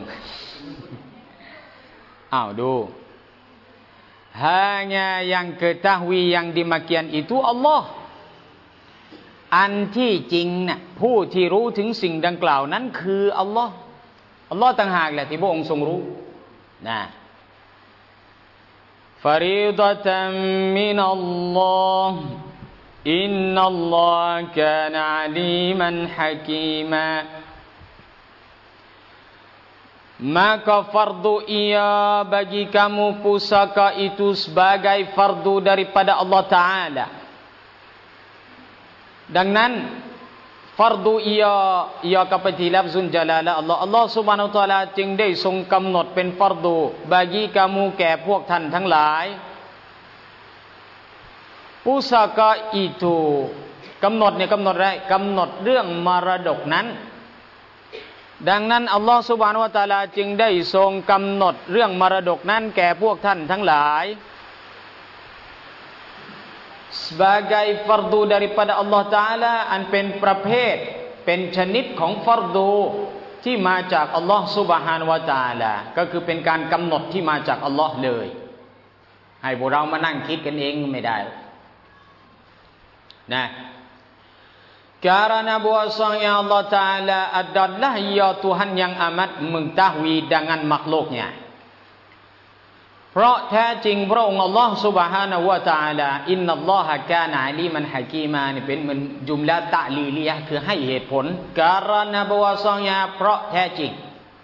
อ้าวดูhanya yang ketahui yang demikian itu Allah อันที่จริงน่ะผู้ที่รู้ถึงสิ่งดังกล่าวนั้นคืออัลลอฮ์อัลลอฮ์ต่างหากแหละที่พระองค์ทรงรู้นะฟาริฎะตัมมินัลลอฮ์อินนัลลอฮะกานะอะลีมันฮะกีมา maka fardu ia bagi kamu pusaka itu sebagai fardu daripada Allah Ta'ala ดังนั้นฟัรดูอียาอียากับปฏิลับซุนจลาละอัลลอฮ์อัลลอฮ์ سبحانه และ تعالى จึงได้ทรงกำหนดเป็นฟัรดูบากีกามูแก่พวกท่านทั้งหลายpusaka itu กำหนดเนี่ยกำหนดอะไรกำหนดเรื่องมรดกนั้นดังนั้นอัลลอฮ์ سبحانه และ تعالى จึงได้ทรงกำหนดเรื่องมรดกนั้นแก่พวกท่านทั้งหลายsebagai fardu daripada Allah Ta'ala อันเป็นประเภทเป็นชนิดของฟัรดูที่มาจากอัลลอฮ์ Subhanahu wa Ta'ala ก็คือเป็นการกำหนดที่มาจากอัลลอฮ์เลยให้พวกเรามานั่งคิดกันเองไม่ได้นะkarena bahwasanya Allah Ta'ala adalah ya Tuhan yang amat mengetahui dengan makhluknyaเพราะแท้จริงพระองค์อัลลอฮ์ سبحانه และ تعالى อินนัลลอฮะกานะอะลีมันฮะกีมานี่เป็นเหมือนจุมละตะลีลียะห์คือให้เหตุผลการณะบวาซองยาเพราะแท้จริง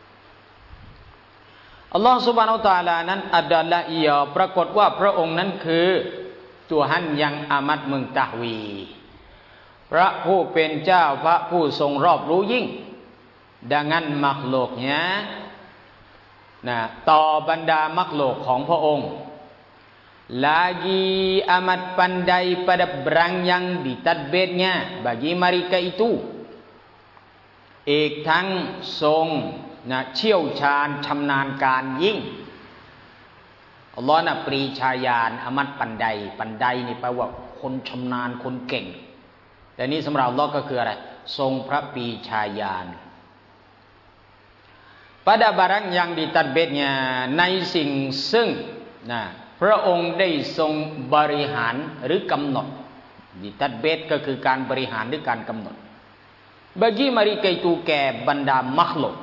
อัลลอฮ์ سبحانه และ تعالى นั้นอัดละอียาปรากฏว่าพระองค์นั้นคือTuhan yang amat mengetahui พระผู้เป็นเจ้าพระผู้ทรงรอบรู้ยิ่ง dengan makhluknyaนะต่อบรรดามักโลกของพระองค์ lagi amat pandai pada barang yang ditadbirnya bagi mereka itu อีกทั้งทรงนะเชี่ยวชาญชำนาญการยิ่งอัลลอฮ์นะปรีชาญาณอามัดปันไดปันไดนี่แปลว่าคนชำนาญคนเก่งแต่นี่สำหรับอัลลอฮ์ก็คืออะไรทรงพระปรีชาญาณpada barang yang ditadbirnya ในสิ่งซึ่งนะพระองค์ได้ทรงบริหารหรือกำหนด di tadbir ก็คือการบริหารหรือการกำหนด bagi mereka itu แก่บรรดามัคลุก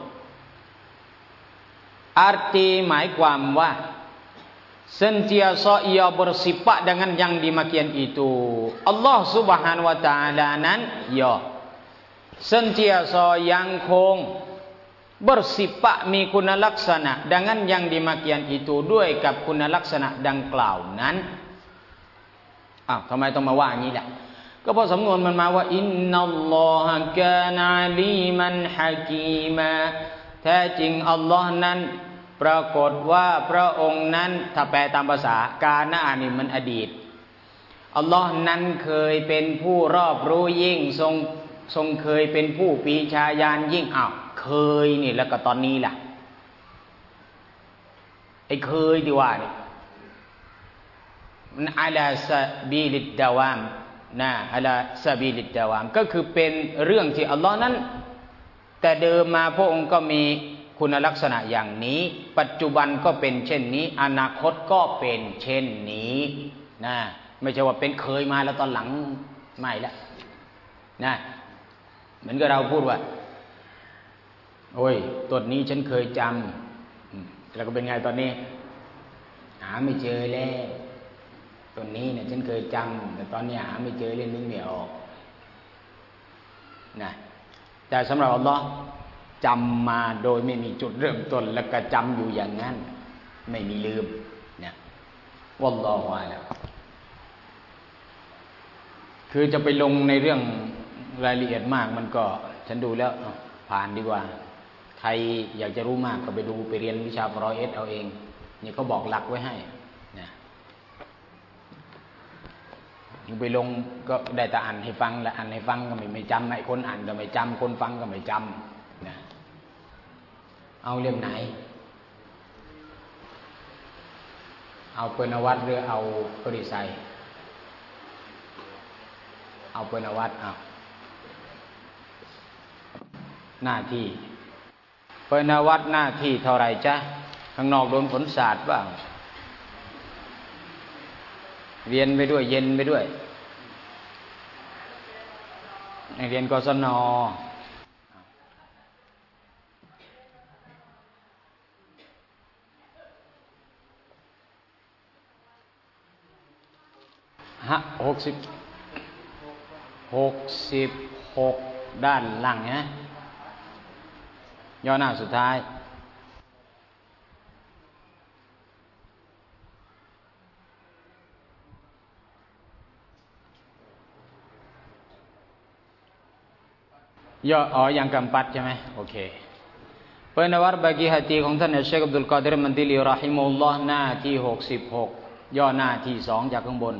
arti หมายความว่า sentiasa ia bersifat dengan yang demikian itu Allah Subhanahu wa taala นั้น ya sentiasa ยังคง bersifat มีคุณลักษณะ dengan yang demikian itu ด้วยกับคุณลักษณะดังกล่าวนั้นอ้าวทำไมต้องมาว่าอย่างนี้ล่ะก็เพราะสำนวนมันมาว่าอินนัลลอฮะกานะอะลีมันฮะกีมาแท้จริงอัลลอฮ์นั้นปรากฏว่าพระองค์นั้นถ้าแปลตามภาษากานะนี่มันอดีตอัลลอฮ์นั้นเคยเป็นผู้รอบรู้ยิ่งทรงทรงเคยเป็นผู้ปีชาญาณยิ่งอ้าวเคยนี่แล้วก็ตอนนี้ล่ะไอ้เคยที่ว่านี่มันอะลาซะบีลิดดาวามนะอะลาซะบีลิดดาวามก็คือเป็นเรื่องที่อัลลอฮ์นั้นแต่เดิมมาพระองค์ก็มีคุณลักษณะอย่างนี้ปัจจุบันก็เป็นเช่นนี้อนาคตก็เป็นเช่นนี้นะไม่ใช่ว่าเป็นเคยมาแล้วตอนหลังไม่ละนะเหมือนกับเราพูดว่าโอ้ยตัวนี้ฉันเคยจำแล้วก็เป็นไงตอนนี้หาไม่เจอแล้วตัวนี้เนี่ยฉันเคยจำแต่ตอนนี้หาไม่เจอเล่นนึกไม่ออกนะแต่สำหรับอัลลอฮ์จำมาโดยไม่มีจุดเริ่มต้นแล้วก็จำอยู่อย่างนั้นไม่มีลืมเนี่ยวัลลอฮุอาลัมคือจะไปลงในเรื่องรายละเอียดมากมันก็ฉันดูแล้วผ่านดีกว่าใครอยากจะรู้มากก็ไปดูไปเรียนวิชาฟรอเอสเอาเองนี่เขาบอกหลักไว้ให้นะไปลงก็ได้แต่อ่านให้ฟังและอ่านให้ฟังก็ไม่ไม่จำไอ้คนอ่านก็ไม่จำคนฟังก็ไม่จำนะเอาเล่มไหนเอาเปนวัตหรือเอาปริไซเอาเปนวัตเอาหน้าที่เปนวัตหน้าที่เท่าไรจ๊ะข้างนอกโดนฝนสาดบ้างเรียนไปด้วยเย็นไปด้วยนักเรียนกศนฮะหกสิบหกสิบหกด้านหลังนะย่อหน้าสุดท้ายย่ออ๋อยังกำปัดใช่ไหมโอเคเปนวาร์ bagi hati ของท่านเชคอับดุลกอดิรมันติลีรอฮิมุลลอฮ์หน้าที่หกสิบหกย่อหน้าที่สองจากข้างบน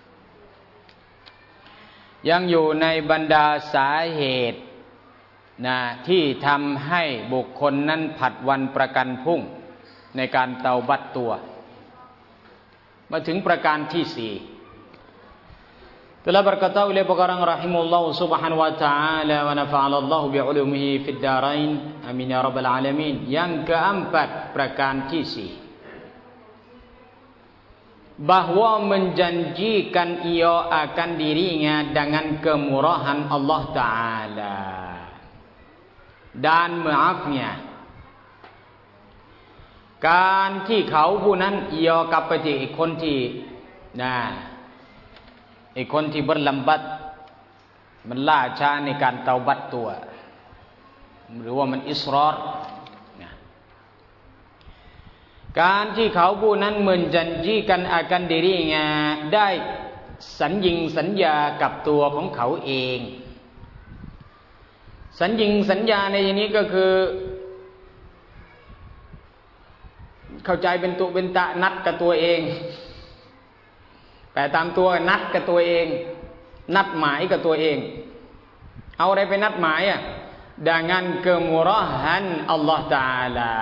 ยังอยู่ในบรรดาสาเหตุนะที่ทำให้บุคคลนั้นผัดวันประกันพรุ่งในการเตาบัตตัวมาถึงประการที่สี่telah berkata oleh Bakarang rahimahullah subhanahu wa ta'ala wa nafa'alallahu bi'ulumihi fid darain amin ya rabbal alamin yang keempat ประการที่สี่ bahwa menjanjikan ia akan dirinya dengan kemurahan Allah Ta'ala dan maafnya การที่เขาผู้นั้นia กลับไปที่อีกคนที่นะไอ้คนที่berlambatมันล่าช้าในการเตาบัตตัวหรือว่ามันอิสรอรการที่เขาผู้นั้นเหมือนจันจีกันอากันดีรีงาได้สัญญิงสัญญากับตัวของเขาเองสัญญิงสัญญาในที่นี้ก็คือเข้าใจเป็นตุเป็นตะนัดกับตัวเองแต่ตามตัวนัดกับตัวเองนัดหมายกับตัวเองเอาอะไรไปนัดหมายอ่ะ dengan kemurahan Allah Ta'ala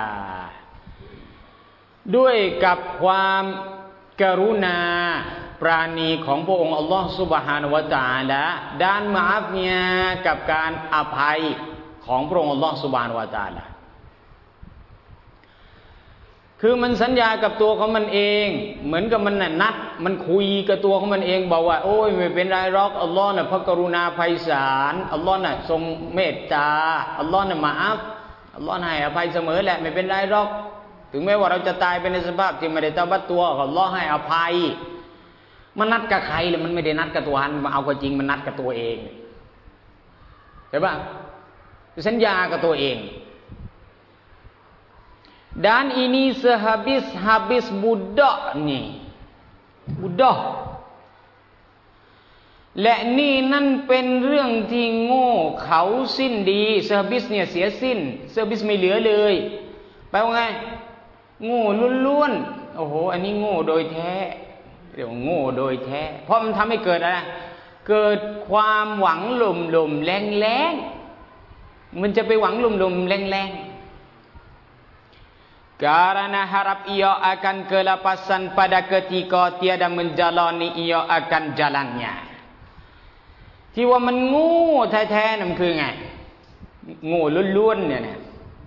ด้วยกับความกรุณาปราณีของพระองค์อัลลอฮฺซุบฮานะฮูวะตะอาลาด้านมาอัฟเนี่ยกับการอภัยของพระองค์อัลลอฮฺซุบฮานะฮูวะตะอาลาคือมันสัญญากับตัวของมันเองเหมือนกับมันน่ะนัดมันคุยกับตัวของมันเองบอกว่าโอ้ยไม่เป็นไรหรอกอัลลอฮ์น่ะพระกรุณาไพศาลอัลลอฮ์น่ะทรงเมตตาอัลลอฮ์น่ะมาอัฟอัลลอฮ์ให้อภัยเสมอแหละไม่เป็นไรหรอกถึงแม้ว่าเราจะตายไปในสภาพที่ไม่ได้ตะบัดตัวอัลลอฮ์ให้อภัยมันนัดกับใครเลยมันไม่ได้นัดกับตัวมันมาเอาก็จริงมันนัดกับตัวเองเห็นป่ะสัญญากับตัวเองdan ini sehabis-habis budak ni budak และนี่นั่นเป็นเรื่องที่โง่เขาสิ้นดีเซอร์บิสเนี่ยเสียสิ้นเซอร์บิสไม่เหลือเลยแปลว่าไงโง่ล้วนๆโอ้โหอันนี้โง่โดยแท้เรียกว่าโง่โดยแท้เพราะมันทำให้เกิดอะไรเกิดความหวังหลุ่มๆแรงๆมันจะไปหวังหลุ่มๆแรงๆkarena harap ia akan kelepasan pada ketika tiada menjalani ia akan jalannya ที่ว่ามันโง่แท้ๆนั่นคือไงโง่ล้วนๆเนี่ยนะ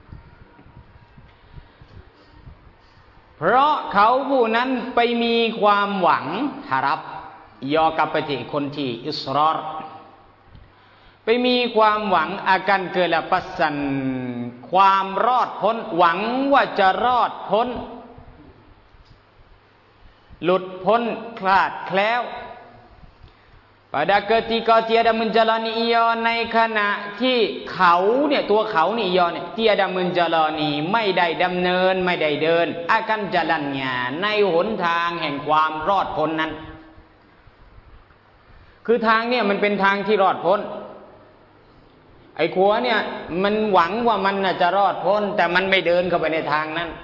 เพราะเขาผู้นั้นไปมีความหวังหารับยอกับปฏิคนที่อิสรอรไปมีความหวังอาการเกิดละปัสสันความรอดพ้นหวังว่าจะรอดพ้นหลุดพ้นคลาดแคล้ว pada ketika tiada menjalani ia ในขณะที่เขาเนี่ยตัวเขานี่ia เนี่ย tiada menjalani ไม่ได้ดำเนินไม่ได้เดินอาการ jalannya ในหนทางแห่งความรอดพ้นนั้นคือทางเนี่ยมันเป็นทางที่รอดพ้นไอ้ขัวเนี่ยมันหวังว่ามันน่ะจะรอดพ้นแต่มันไม่เดินเข้าไปในทางนั้น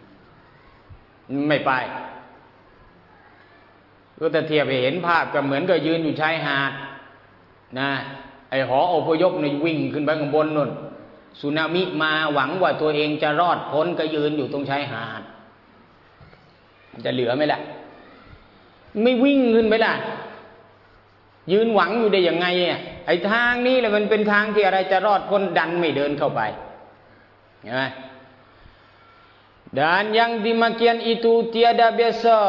ไม่ไปก็จะเทียบไปเห็นภาพก็เหมือนกับยืนอยู่ชายหาดนะไอ้หออพยพนี่วิ่งขึ้นไปข้างบนนู่นสึนามิมาหวังว่าตัวเองจะรอดพ้นก็ยืนอยู่ตรงชายหาดจะเหลือไหมล่ะไม่วิ่งขึ้นไปล่ะยืนหวังอยู่ได้ยังไงอ่ะไอ้ทางนี้แหละมันเป็นทางที่อะไรจะรอดพ้นดันไม่เดินเข้าไปเห็นไหม dan yang demikian itu tiada biasa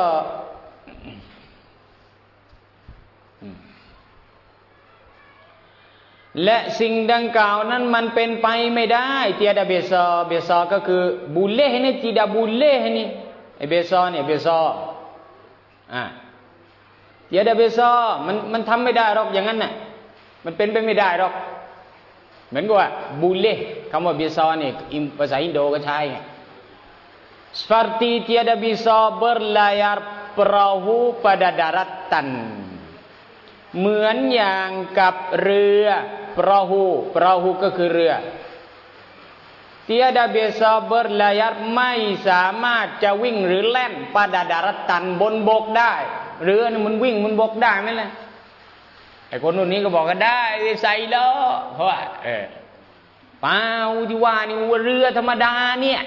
และสิ่งดังกล่าวนั้นมันเป็นไปไม่ได้เตียดาเบซอเบซอก็คือบุเลห์นี่ติดาบุเลห์นี่ไอ้เบซอเนี่ยเบซออ่าเตียดาเบซอมันมันทำไม่ได้หรอกอย่างนั้นน่ะมันเป็นไปไม่ได้หรอกเหมือนกับว่าบุเลห์คำว่าเบซอเนี่ยภาษาอินโดก็ใช้ไง seperti tiada bisa berlayar perahu pada daratan เหมือนอย่างกับเรือปราหูปราหูก็คือเรือ tiada bisa berlayar ไม่สามารถจะวิ่งหรือแล่น pada daratan บนบกได้เรือนี่มันวิ่งบนบกได้ไหมล่ะไอ้คนนู้นนี้ก็บอกกันได้ใส่ล้อเพราะว่าเออเปล่าที่ว่านี่ว่าเรือธรรมดาเนี่ย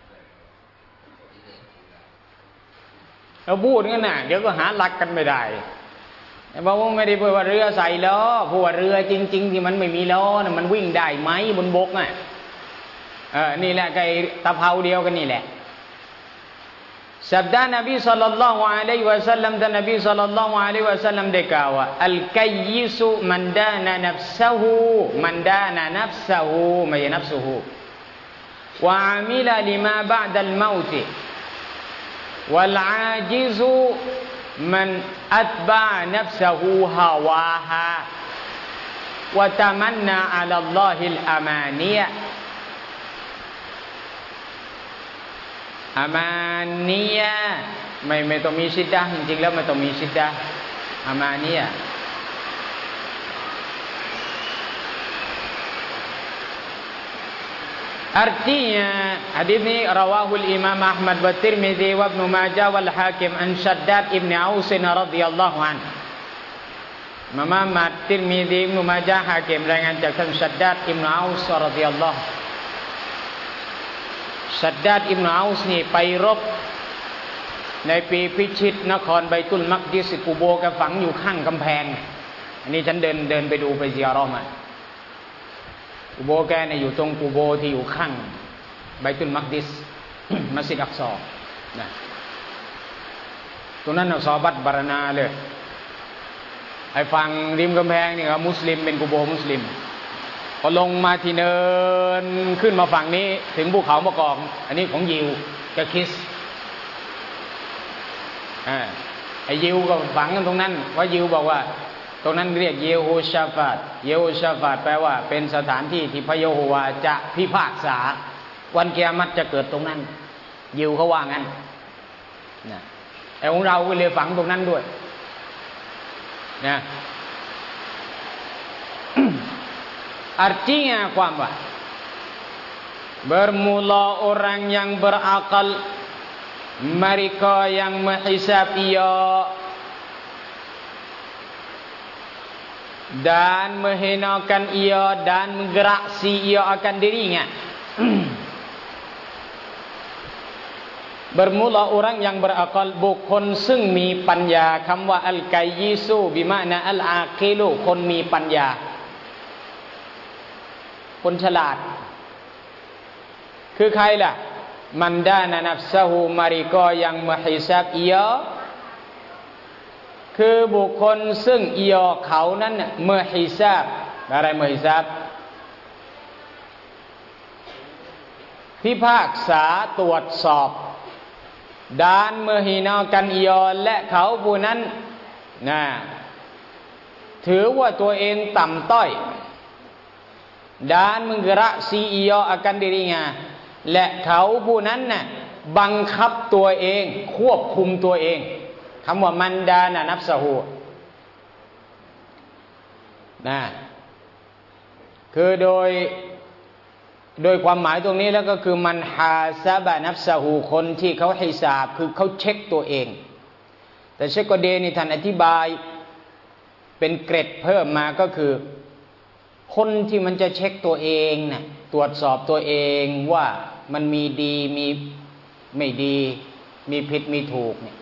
เราพูดกันน่ะเดี๋ยวก็หาหลักกันไม่ได้บอกว่าไม่ได้พูดว่าเรือใส่ล้อพูดว่าเรือจริงๆที่มันไม่มีล้อน่ะมันวิ่งได้ไหมบนบกอ่ะเออนี่แหละไอ้ตะเภาเดียวกันนี่แหละsabda Nabi sallallahu alaihi wasallam dan Nabi sallallahu alaihi wasallam ได้กล่าวว่า al-kayyisu man dana nafsahu man dana nafsahu ไม่ใช่ nafsuhu wa amila lima ba'da al-maut wal-ajizu man atba'a nafsahu hawaha wa tamanna 'ala Allahi al-amaniyaอามานียะไม่ไม่ต้องมีชิดดะจริงๆแล้วไม่ต้องมีชิดดะอามานียะ artinya hadis ini rawahul Imam Ahmad wa Tirmidzi wa Ibnu Majah wal Hakim an Shaddad ibn Aus radhiyallahu an Imam Ahmad Tirmidzi Ibnu Majah Hakim รายงานจากท่าน Shaddad ibn Aus radhiyallahuชัดดาดอิบนุอัสนี่ไปรบในปีพิชิตนครไบตุลมักดิสกุโบแกฝังอยู่ข้างกำแพงอันนี้ฉันเดินเดินไปดูไปเซียรอมากุโบแกเนี่ยอยู่ตรงกุโบที่อยู่ข้างไบตุลมักดิสมัสยิดอักษรนะตรงนั้นเอาซอบัตบารณาเลยไอ้ฝั่งริมกำแพงนี่ครับมุสลิมเป็นกุโบมุสลิมพอลงมาที่เนินขึ้นมาฝั่งนี้ถึงภูเขามะกอกอันนี้ของยิวกับคริสอ่าไอ้ยิวก็ฝังกันตรงนั้นว่ายิวบอกว่าตรงนั้นเรียกเยโฮชาฟาตเยโฮชาฟาตแปลว่าเป็นสถานที่ที่พระเยโฮวาห์จะพิพากษาวันกิยามัตจะเกิดตรงนั้นยิวเขาว่างั้นนะแต่ของเราก็เลยฝังตรงนั้นด้วยนะ artinya apa? Bermula orang yang berakal, mereka yang menghisab ia dan menghinakan ia dan menggeraksi ia akan dirinya. Bermula orang yang berakal บุคคลซึ่งมีปัญญาคำว่าอัลกัยยิซูบิมานะอัลอาคิลุคนมีปัญญาคนฉลาดคือใครล่ะมันดานะนัฟซะฮูมาริกอยังมุฮิซับอียะคือบุคคลซึ่งอียะเขานั้นมุฮิซับอะไรมุฮิซับพิพากษาตรวจสอบด้านมหินากันอียะและเขาผู้นั้นนะถือว่าตัวเองต่ำต้อยdan menggerak si ia akan dirinya และเขาผู้นั้นน่ะบังคับตัวเองควบคุมตัวเองคำว่ามันดานะนัฟซะฮูนะคือโดยโดยความหมายตรงนี้แล้วก็คือมันฮาซาบะนัฟซะฮูคนที่เขาฮิซาบคือเขาเช็คตัวเองแต่เชคโกเดนี่ท่านอธิบายเป็นเกร็ดเพิ่มมาก็คือคนที่มันจะเช็คตัวเองน่ะตรวจสอบตัวเองว่ามันมีดีมีไม่ดีมีผิดมีถูกเนี่ย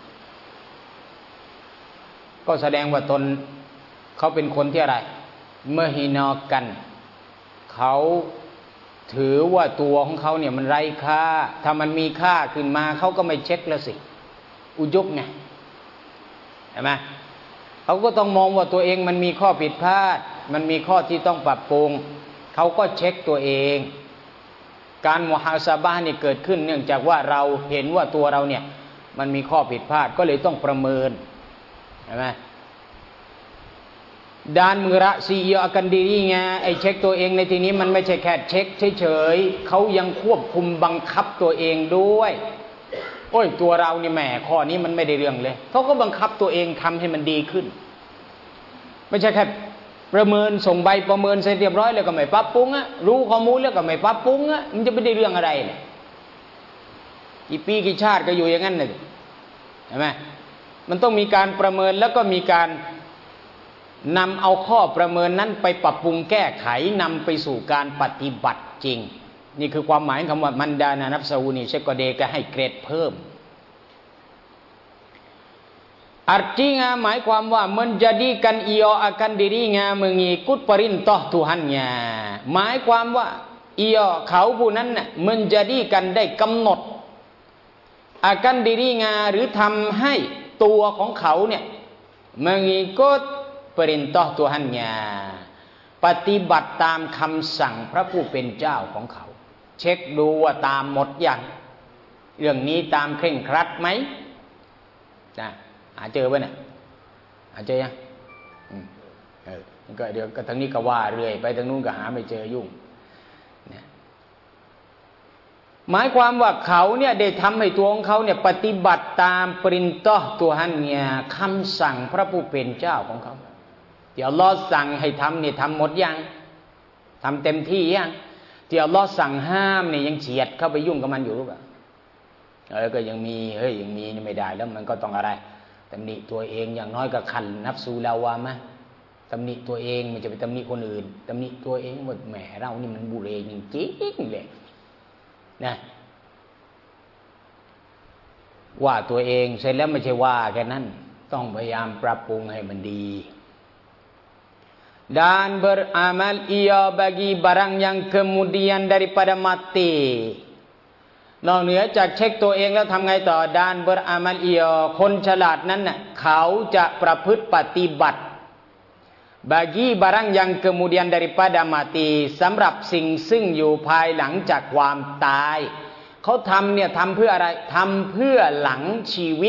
ก็แสดงว่าตนเขาเป็นคนที่อะไรเมื่อฮีนอกันเขาถือว่าตัวของเขาเนี่ยมันไร้ค่าถ้ามันมีค่าขึ้นมาเขาก็ไม่เช็คแล้วสิอุจุบไงเห็นไหมเขาก็ต้องมองว่าตัวเองมันมีข้อผิดพลาดมันมีข้อที่ต้องปรับปรุงเขาก็เช็คตัวเองการมุฮาซาบะห์นี่เกิดขึ้นเนื่องจากว่าเราเห็นว่าตัวเราเนี่ยมันมีข้อผิดพลาดก็เลยต้องประเมินใช่ไหมด้านมือระซีเออากันดีนี่ไงไอ้เช็คตัวเองในที่นี้มันไม่ใช่แค่เช็คเฉยๆเขายังควบคุมบังคับตัวเองด้วยโอ้ยตัวเรานี่แหมข้อนี้มันไม่ได้เรื่องเลยเขาก็บังคับตัวเองทำให้มันดีขึ้นไม่ใช่แค่ประเมินส่งใบประเมินเสร็จเรียบร้อยแล้วก็ไม่ปรับปรุงอะรู้ข้อมูลแล้วก็ไม่ปรับปรุงอะมันจะไม่ได้เรื่องอะไรเนี่ยกี่ปีกี่ชาติก็อยู่อย่างนั้นเลยใช่ไหมมันต้องมีการประเมินแล้วก็มีการนำเอาข้อประเมินนั้นไปปรับปรุงแก้ไขนำไปสู่การปฏิบัติจริงนี่คือความหมายคำว่ามันดานะนัฟซะฮูนี่เชคโกเดก็ให้เกรดเพิ่มartinya หมายความว่า menjadikan ia akan dirinya mengikut perintah Tuhannya หมายความว่า ia เขาผู้นั้นน่ะ menjadikan ได้กำหนด akan dirinya หรือทำให้ตัวของเขาเนี่ย mengikut perintah Tuhannya ปฏิบัติตามคำสั่งพระผู้เป็นเจ้าของเขาเช็คดูว่าตามหมดอย่างเรื่องนี้ตามเคร่งครัดไหมนะหาเจอป่ะเนี่ยหาเจอยังอืมเออก็เดี๋ยวก็ทางนี้ก็ว่าเรื่อยไปทางนู้นก็หาไม่เจอยุ่งเนี่ยหมายความว่าเขาเนี่ยได้ทำให้ตัวของเขาเนี่ยปฏิบัติตามปรินตอตัวหันเนี่ยคำสั่งพระผู้เป็นเจ้าของเขาที่อัลลอฮ์สั่งให้ทำเนี่ยทำหมดยังทำเต็มที่ยังที่อัลลอฮ์สั่งห้ามเนี่ยยังเฉียดเข้าไปยุ่งกับมันอยู่หรือเปล่าเออก็ยังมีเฮ้ยยังมีไม่ได้แล้วมันก็ต้องอะไรตำหนิตัวเองอย่างน้อยก็ขันนับสูลาวามะตำหนิตัวเองมันจะไปตำหนิคนอื่นตำหนิตัวเองหมดแหมเรานี่มันบุเรจริงๆเลยนะว่าตัวเองเสร็จแล้วไม่ใช่ว่าแค่นั้นต้องพยายามปรับปรุงให้มันดี dan beramal ia bagi barang yang kemudian daripada mati นอกเหนือจากเช็คตัวเองแล้วทำไงต่อดานเบอร์อามัลอียคนฉลาดนั้นน่ะเขาจะประพฤติปฏิบัติbagi barang yang kemudian daripada mati สำหรับสิ่งซึ่งอยู่ภายหลังจากความตายเขาทำเนี่ยทำเพื่ออะไรทำเพื่อหลังชีวิต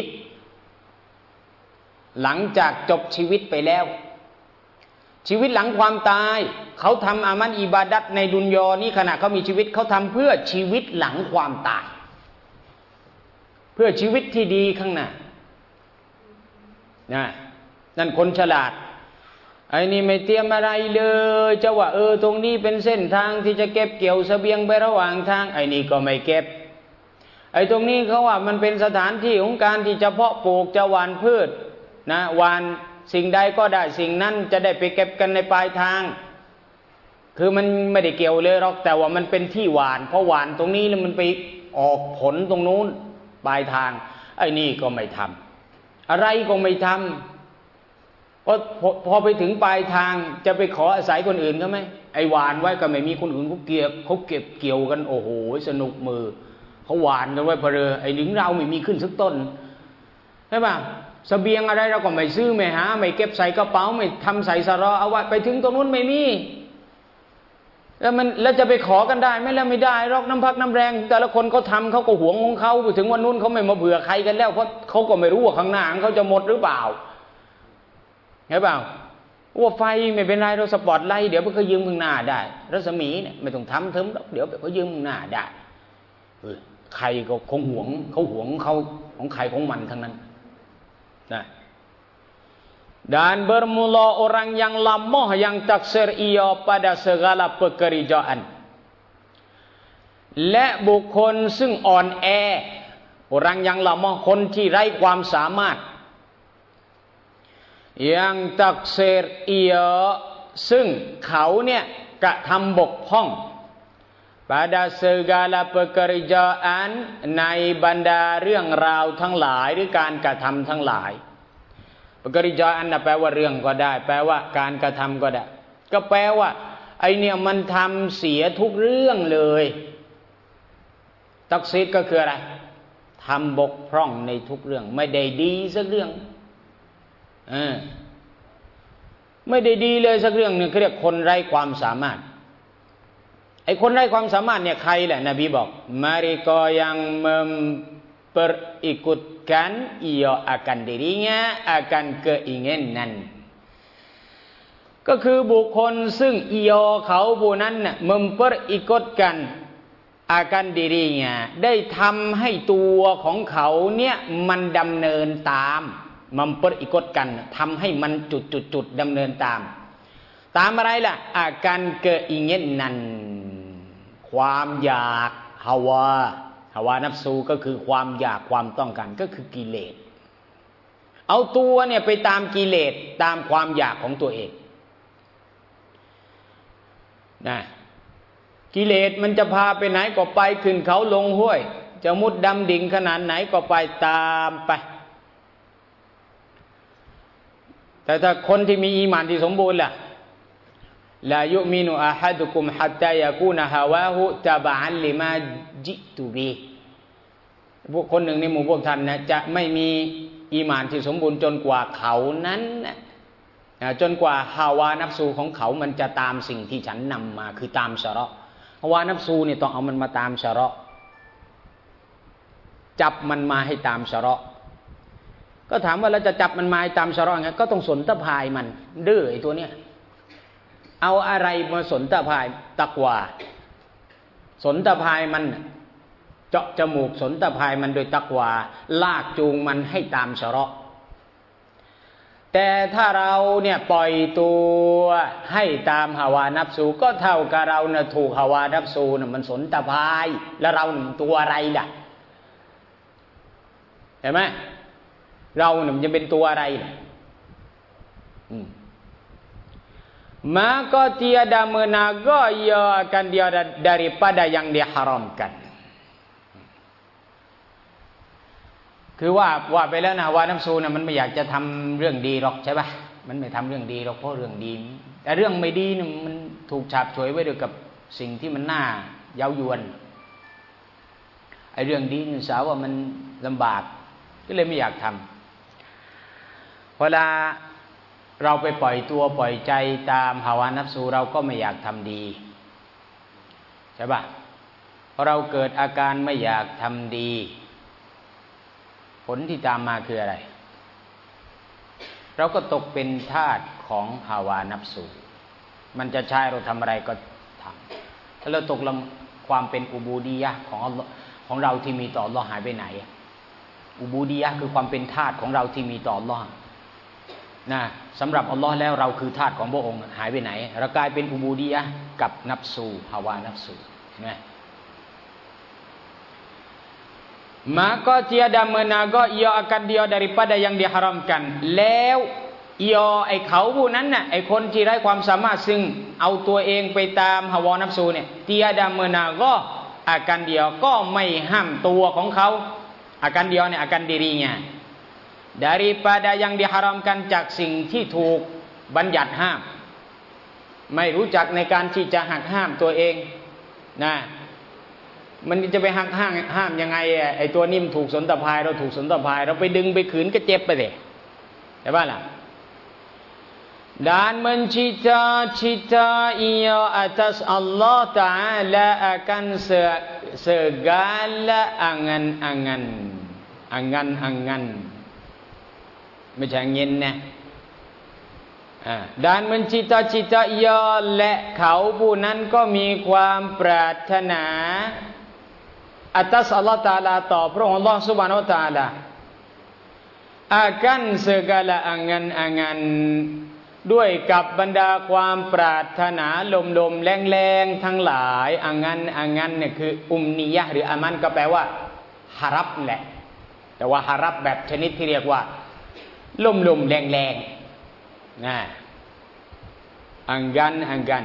หลังจากจบชีวิตไปแล้วชีวิตหลังความตายเขาทำอามัลอิบาดัตในดุนยานี้ขณะเขามีชีวิตเขาทำเพื่อชีวิตหลังความตายเพื่อชีวิตที่ดีข้างหน้านะนั่นคนฉลาดไอ้นี่ไม่เตรียมอะไรเลยจะว่าเออตรงนี้เป็นเส้นทางที่จะเก็บเกี่ยวเสบียงไประหว่างทางไอ้นี่ก็ไม่เก็บไอ้ตรงนี้เขาว่ามันเป็นสถานที่ของการที่จะเพาะปลูกจะหว่านพืชนะหว่านสิ่งใดก็ได้สิ่งนั้นจะได้ไปเก็บกันในปลายทางคือมันไม่ได้เกี่ยวเลยหรอกแต่ว่ามันเป็นที่หว่านเพราะหว่านตรงนี้แล้วมันไปออกผลตรงนู้นปลายทางไอ้นี่ก็ไม่ทำอะไรก็ไม่ทำเพราะพอไปถึงปลายทางจะไปขออาศัยคนอื่นเขาไหมไอ้หวานไว้ก็ไม่มีคนอื่นเขาเกี่ยวเขาเก็บเกี่ยวกันโอ้โหสนุกมือเขาหวานกันไว้เพลอไอ้หลิงเราไม่มีขึ้นสักต้นใช่ป่ะเสบียงอะไรเราก็ไม่ซื้อไม่หาไม่เก็บใส่กระเป๋าไม่ทำใส่สารอเอาไว้ไปถึงตรงนู้นไม่มีแล้วมันแล้วจะไปขอกันได้ไหมแล้วไม่ได้หรอกน้ำพักน้ำแรงแต่ละคนเขาทำเขาก็หวงของเขาไปถึงวันนู้นเขาไม่มาเบื่อใครกันแล้วเพราะเขาก็ไม่รู้ว่าข้างหน้าเขาจะหมดหรือเปล่าเห็นเปล่าว่าไฟไม่เป็นไรเราสปอตไลท์เดี๋ยวเขายืมข้างหน้าได้รัศมีเนี่ยไม่ต้องทำเถิมเดี๋ยวเขายืมข้างหน้าได้ใครก็คงหวงเขาหวงเขาของใครของมันทั้งนั้นนะdan bermula orang yang lamah yang taksir ia pada segala pekerjaan และบุคคลซึ่งอ่อนแอ orang yang lamah คนที่ไร้ความสามารถ yang taksir ia ซึ่งเขาเนี่ยกระทำบกพร่อง pada segala pekerjaan ในบรรดาเรื่องราวทั้งหลายหรือการกระทำทั้งหลายกริจาอันน่ะแปลว่าเรื่องก็ได้แปลว่าการกระทำก็ได้ก็แปลว่าไอเนี่ยมันทำเสียทุกเรื่องเลยตักซีดก็คืออะไรทำบกพร่องในทุกเรื่องไม่ได้ดีสักเรื่องเออไม่ได้ดีเลยสักเรื่องหนึ่งเขาเรียกคนไร้ความสามารถไอคนไร้ความสามารถเนี่ยใครแหละนบีบอกmereka yang memperikutkan ia akan dirinya akan keinginan ก็คือบุคคลซึ่งอียอเขาผู้นั้นน่ะมัมเปอร์อิกดกันอาการดีรีเนี่ยได้ทำให้ตัวของเขาเนี่ยมันดำเนินตามมัมเปอร์อิกดกันทำให้มันจุดจุดจุดดำเนินตามตามอะไรล่ะอาการเกอิเงนนันความอยากฮาวาฮาวานัฟซูก็คือความอยากความต้องการก็คือกิเลสเอาตัวเนี่ยไปตามกิเลสตามความอยากของตัวเองนะกิเลสมันจะพาไปไหนก็ไปขึ้นเขาลงห้วยจะมุดดำดิ่งขนาดไหนก็ไปตามไปแต่ถ้าคนที่มีอีหม่านที่สมบูรณ์ล่ะลายุมินุอะฮัดุกุมฮัตตายะกูนะฮาวาฮุตะบะอันลิมาจิตุบีพวกคนหนึ่งในหมู่พวกท่านนะจะไม่มีอีหม่านที่สมบูรณ์จนกว่าเขานั้นนะจนกว่าฮาวานัฟซูของเขามันจะตามสิ่งที่ฉันนำมาคือตามชะเราะห์ฮาวานัฟซูเนี่ยต้องเอามันมาตามชะเราะห์จับมันมาให้ตามชะเราะห์ก็ถามว่าเราจะจับมันมาให้ตามชะเราะห์ไงก็ต้องสนตะพายมันดื้อไอ้ตัวเนี้ยเอาอะไรมาสนตะพายตักวาสนตะพายมันเจาะจมูกสนตะพายมันโดยตักวาลากจูงมันให้ตามชะเราะห์แต่ถ้าเราเนี่ยปล่อยตัวให้ตามฮาวานัฟซูก็เท่ากับเราเนี่ยถูกฮาวานัฟซูเนี่ยมันสนตะพายแล้วเราเนี่ยตัวอะไรล่ะเห็นไหมเราเนี่ยมันจะเป็นตัวอะไรล่ะmaka tiada menagayyakan dia daripada yang diharamkan คือว่าว่าไปแล้วนะว่าน้ำซูนะมันไม่อยากจะทำเรื่องดีหรอกใช่ป่ะมันไม่ทำเรื่องดีหรอกเพราะเรื่องดีแต่เรื่องไม่ดีเนี่ยมันถูกฉาบฉวยไว้ด้วยกับสิ่งที่มันน่าเย้ายวนไอ้เรื่องดีนี่สาวว่ามันลำบากก็เลยไม่อยากทำเวลาเราไปปล่อยตัวปล่อยใจตามภาวะนัฟซูเราก็ไม่อยากทำดีใช่ปะพอเราเกิดอาการไม่อยากทำดีผลที่ตามมาคืออะไรเราก็ตกเป็นทาสของภาวะนัฟซูมันจะใช้เราทำอะไรก็ทำถ้าเราตกลงความเป็นอุบูดียะห์ของอัลลอฮ์ของเราที่มีต่ออัลลอฮ์หายไปไหนอุบูดียะห์คือความเป็นทาสของเราที่มีต่ออัลลอฮ์นะสำหรับอัลลอฮ์แล้วเราคือทาสของพระองค์หายไปไหนเรากลายเป็นอุบูดียะห์กับนัฟซูภาวะนัฟซูนะmaka tiada menago ia akan dia daripada yang diharamkanแล้วiaไอ้เขาผู้นั้นน่ะไอ้คนที่ไร้ความสามารถซึ่งเอาตัวเองไปตามฮาวานัฟซูเนี่ย tiada menago akan dia ก็ไม่ห้ามตัวของเขา akan dia เนี่ย akan dirinya daripada yang diharamkan จากสิ่งที่ถูกบัญญัติห้ามไม่รู้จักในการที่จะหักห้ามตัวเองนะมันจะไปหักห้ามห้ามยังไงไอ้ตัวนิ่มถูกสนตะพายเราถูกสนตะพายเราไปดึงไปขืนก็เจ็บไปเลยใช่ป่ะล่ะ dan mencita-cita ia atas Allah Ta'ala akan segala angan-angan angan-angan ไม่ใช่เงินนะdan mencita-cita ia และเขาผู้นั้นก็มีความปรารถนาatas Allah Ta'ala ต่อพระองค์ Allah Subhanahu Wa Ta'ala akan segala angan-angan ด้วยกับบรรดาความปรารถนาลมๆแรงๆทั้งหลายอังันอังันเนี่ยคืออุมนียะห์หรืออามันก็แปลว่าฮารับแหละแต่ว่าฮารับแบบชนิดที่เรียกว่าลมๆแรงๆนะanggan anggan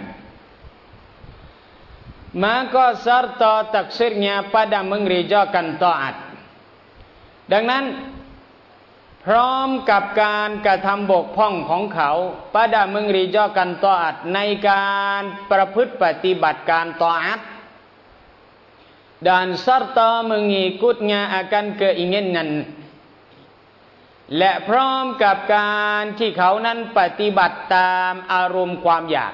maka serta taksirnya pada mengerjakan taat ดังนั้นพร้อมกับการกระทำบกพร่องของเขา pada mengerjakan taat ในการประพฤติปฏิบัติการตออะห์ dan serta mengikutnya akan keinginanและพร้อมกับการที่เขานั้นปฏิบัติตามอารมณ์ความอยาก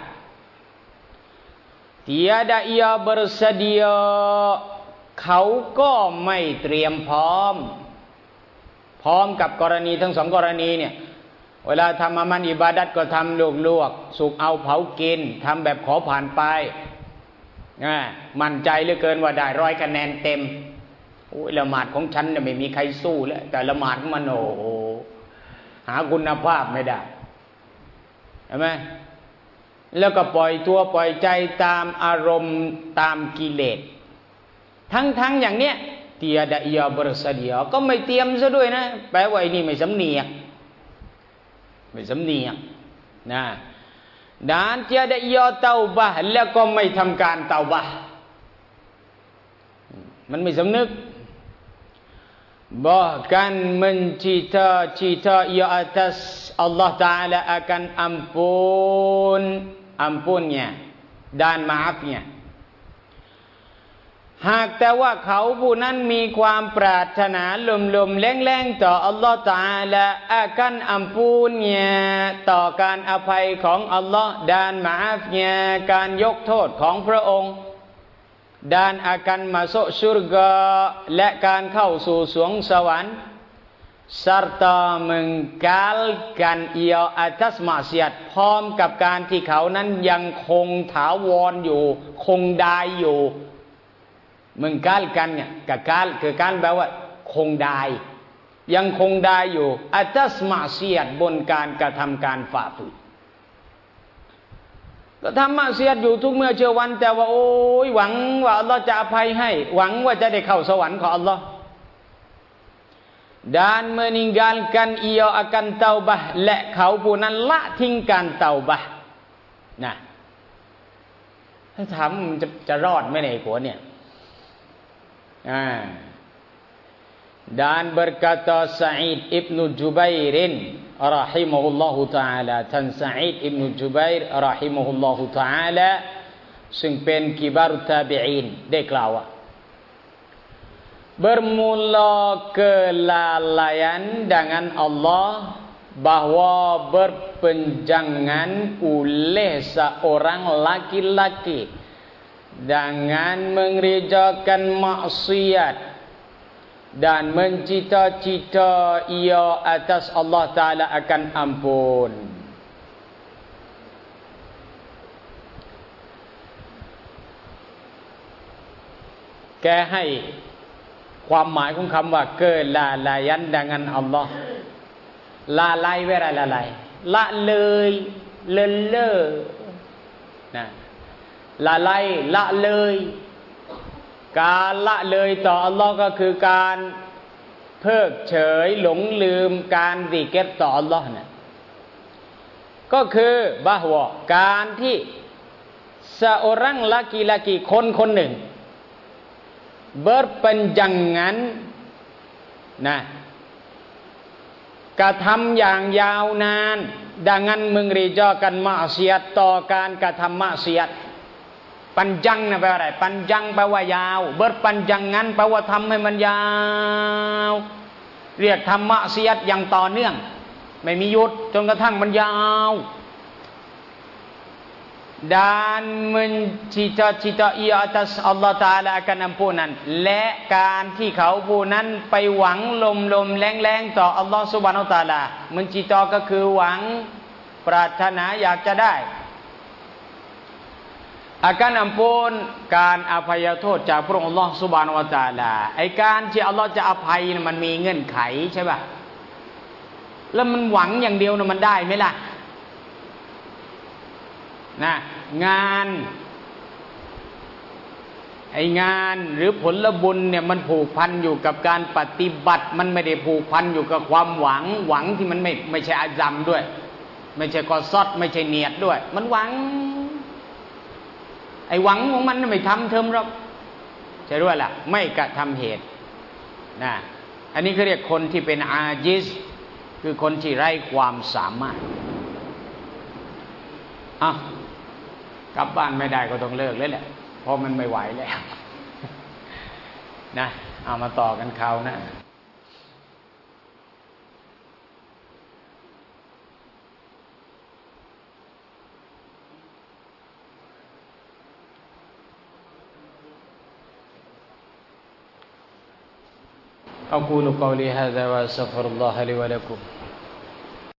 tiada ia bersedia เขาก็ไม่เตรียมพร้อมพร้อมกับกรณีทั้งสองกรณีเนี่ยเวลาทำอามันอิบาดัตก็ทำลวกๆสุกเอาเผากินทำแบบขอผ่านไปมั่นใจเหลือเกินว่าได้ร้อยคะแนนเต็มโอ้ยละหมาดของฉันเนี่ยไม่มีใครสู้แล้วแต่ละหมาดของมันโอ้โหหาคุณภาพไม่ได้ใช่ไหมแล้วก็ปล่อยตัวปล่อยใจตามอารมณ์ตามกิเลสทั้งๆอย่างเนี้ยเตียดะยาบรสเดียก็ไม่เตรียมซะด้วยนะแปลว่าไอ้นี่ไม่สำเนียกไม่สำเนียกนะdan tiada ia taubah แล้วก็ไม่ทำการเตาบะห์มันไม่สำนึกbahkan mencita-cita ia atas Allah Ta'ala akan ampun ampunnya dan maafnya หากแต่ว่าเขาผู้นั้นมีความปรารถนาลมๆแรงๆต่ออัลลอฮ์ Ta'ala akan ampunnya ต่อการอภัยของอัลลอฮ์ dan maafnya การยกโทษของพระองค์dan akan masuk surga และการเข้าสู่สวงสวรรค์ serta mengkalkan ia atas maksiat พร้อมกับการที่เขานั้นยังคงถาวรอยู่คงดายอยู่มึงกาลกันเนี่ยกับกาลคือการแปลว่าคงดายยังคงดายอยู่ atas maksiat บนการกระทำการฝ่าฝืนก็ทำมาเสียดอยู่ทุกเมื่อเช้าวันแต่ว่าโอ้ยหวังว่าอัลลอฮ์จะอภัยให้หวังว่าจะได้เข้าสวรรค์ของอัลลอฮ์ dan meninggalkan ia akan taubah และเขาผู้นั้นละทิ้งการเตาบะห์นะถ้าถามมันจะจะรอดไหมในหัวเนี่ยอ่า dan berkata Sa'id ibnu Jubairin rahimahullahu ta'ala ท่าน Sa'id ibnu Jubair rahimahullahu ta'ala ซึ่งเป็นกิบารุตาบิอีนได้กล่าวว่า bermula kelalaian dengan Allah bahwa berpenjangan oleh seorang laki-laki dengan mengerjakan maksiat dan mencita-cita ia atas Allah Ta'ala akan ampun.แกให้ความหมายของคำว่าเกิดละลายันดังนั้นอัลลอฮ์ละลายเวลาละลายละเลยเลินเล่อนะละลายละเลยการละเลยต่ออัลลอฮ์ก็คือการเพิกเฉยหลงลืมการซิกร์ต่ออัลลอฮ์เนี่ยก็คือบะฮวะการที่ seorang laki-laki คนคนหนึ่งberpanjangan นะกระทำอย่างยาวนาน dengan mengerjakan maksiat ต่อการกระทำ maksiat ปัญจังนะแปลว่าอะไรปัญจังแปลว่ายาว berpanjangan แปลว่าทำให้มันยาวเรียกทำ maksiat อย่างต่อเนื่องไม่มีหยุดจนกระทั่งมันยาวdan mencita-cita ia atas Allah Ta'ala akan ampunan และการที่เขาผู้นั้นไปหวังลมๆแรงๆต่อ Allah Subhanahu Wa Ta'ala mencita ก็คือหวังปรารถนาอยากจะได้ akan ampun การอภัยโทษจากพระองค์ Allah Subhanahu Wa Ta'ala ไอ้การที่ Allah จะอภัยมันมีเงื่อนไขใช่ป่ะแล้วมันหวังอย่างเดียวนะมันได้ไหมล่ะนะงานไองานหรือผลบุญเนี่ยมันผูกพันอยู่กับการปฏิบัติมันไม่ได้ผูกพันอยู่กับความหวังหวังที่มันไม่ไม่ใช่อาซัมด้วยไม่ใช่กอซอดไม่ใช่เนียดด้วยมันหวังไอหวังของมันไม่ทำเทิมหรอกใช่ด้วยล่ะไม่กระทำเหตุนะอันนี้เขาเรียกคนที่เป็นอาจิซคือคนที่ไร้ความสามารถอ่ะกลับบ้านไม่ได้ก็ต้องเลิกเลยแหละเพราะมันไม่ไหวแล้วนะเอามาต่อกันคราวหน้าأقول قولي هذا وأستغفر الله لي ولكم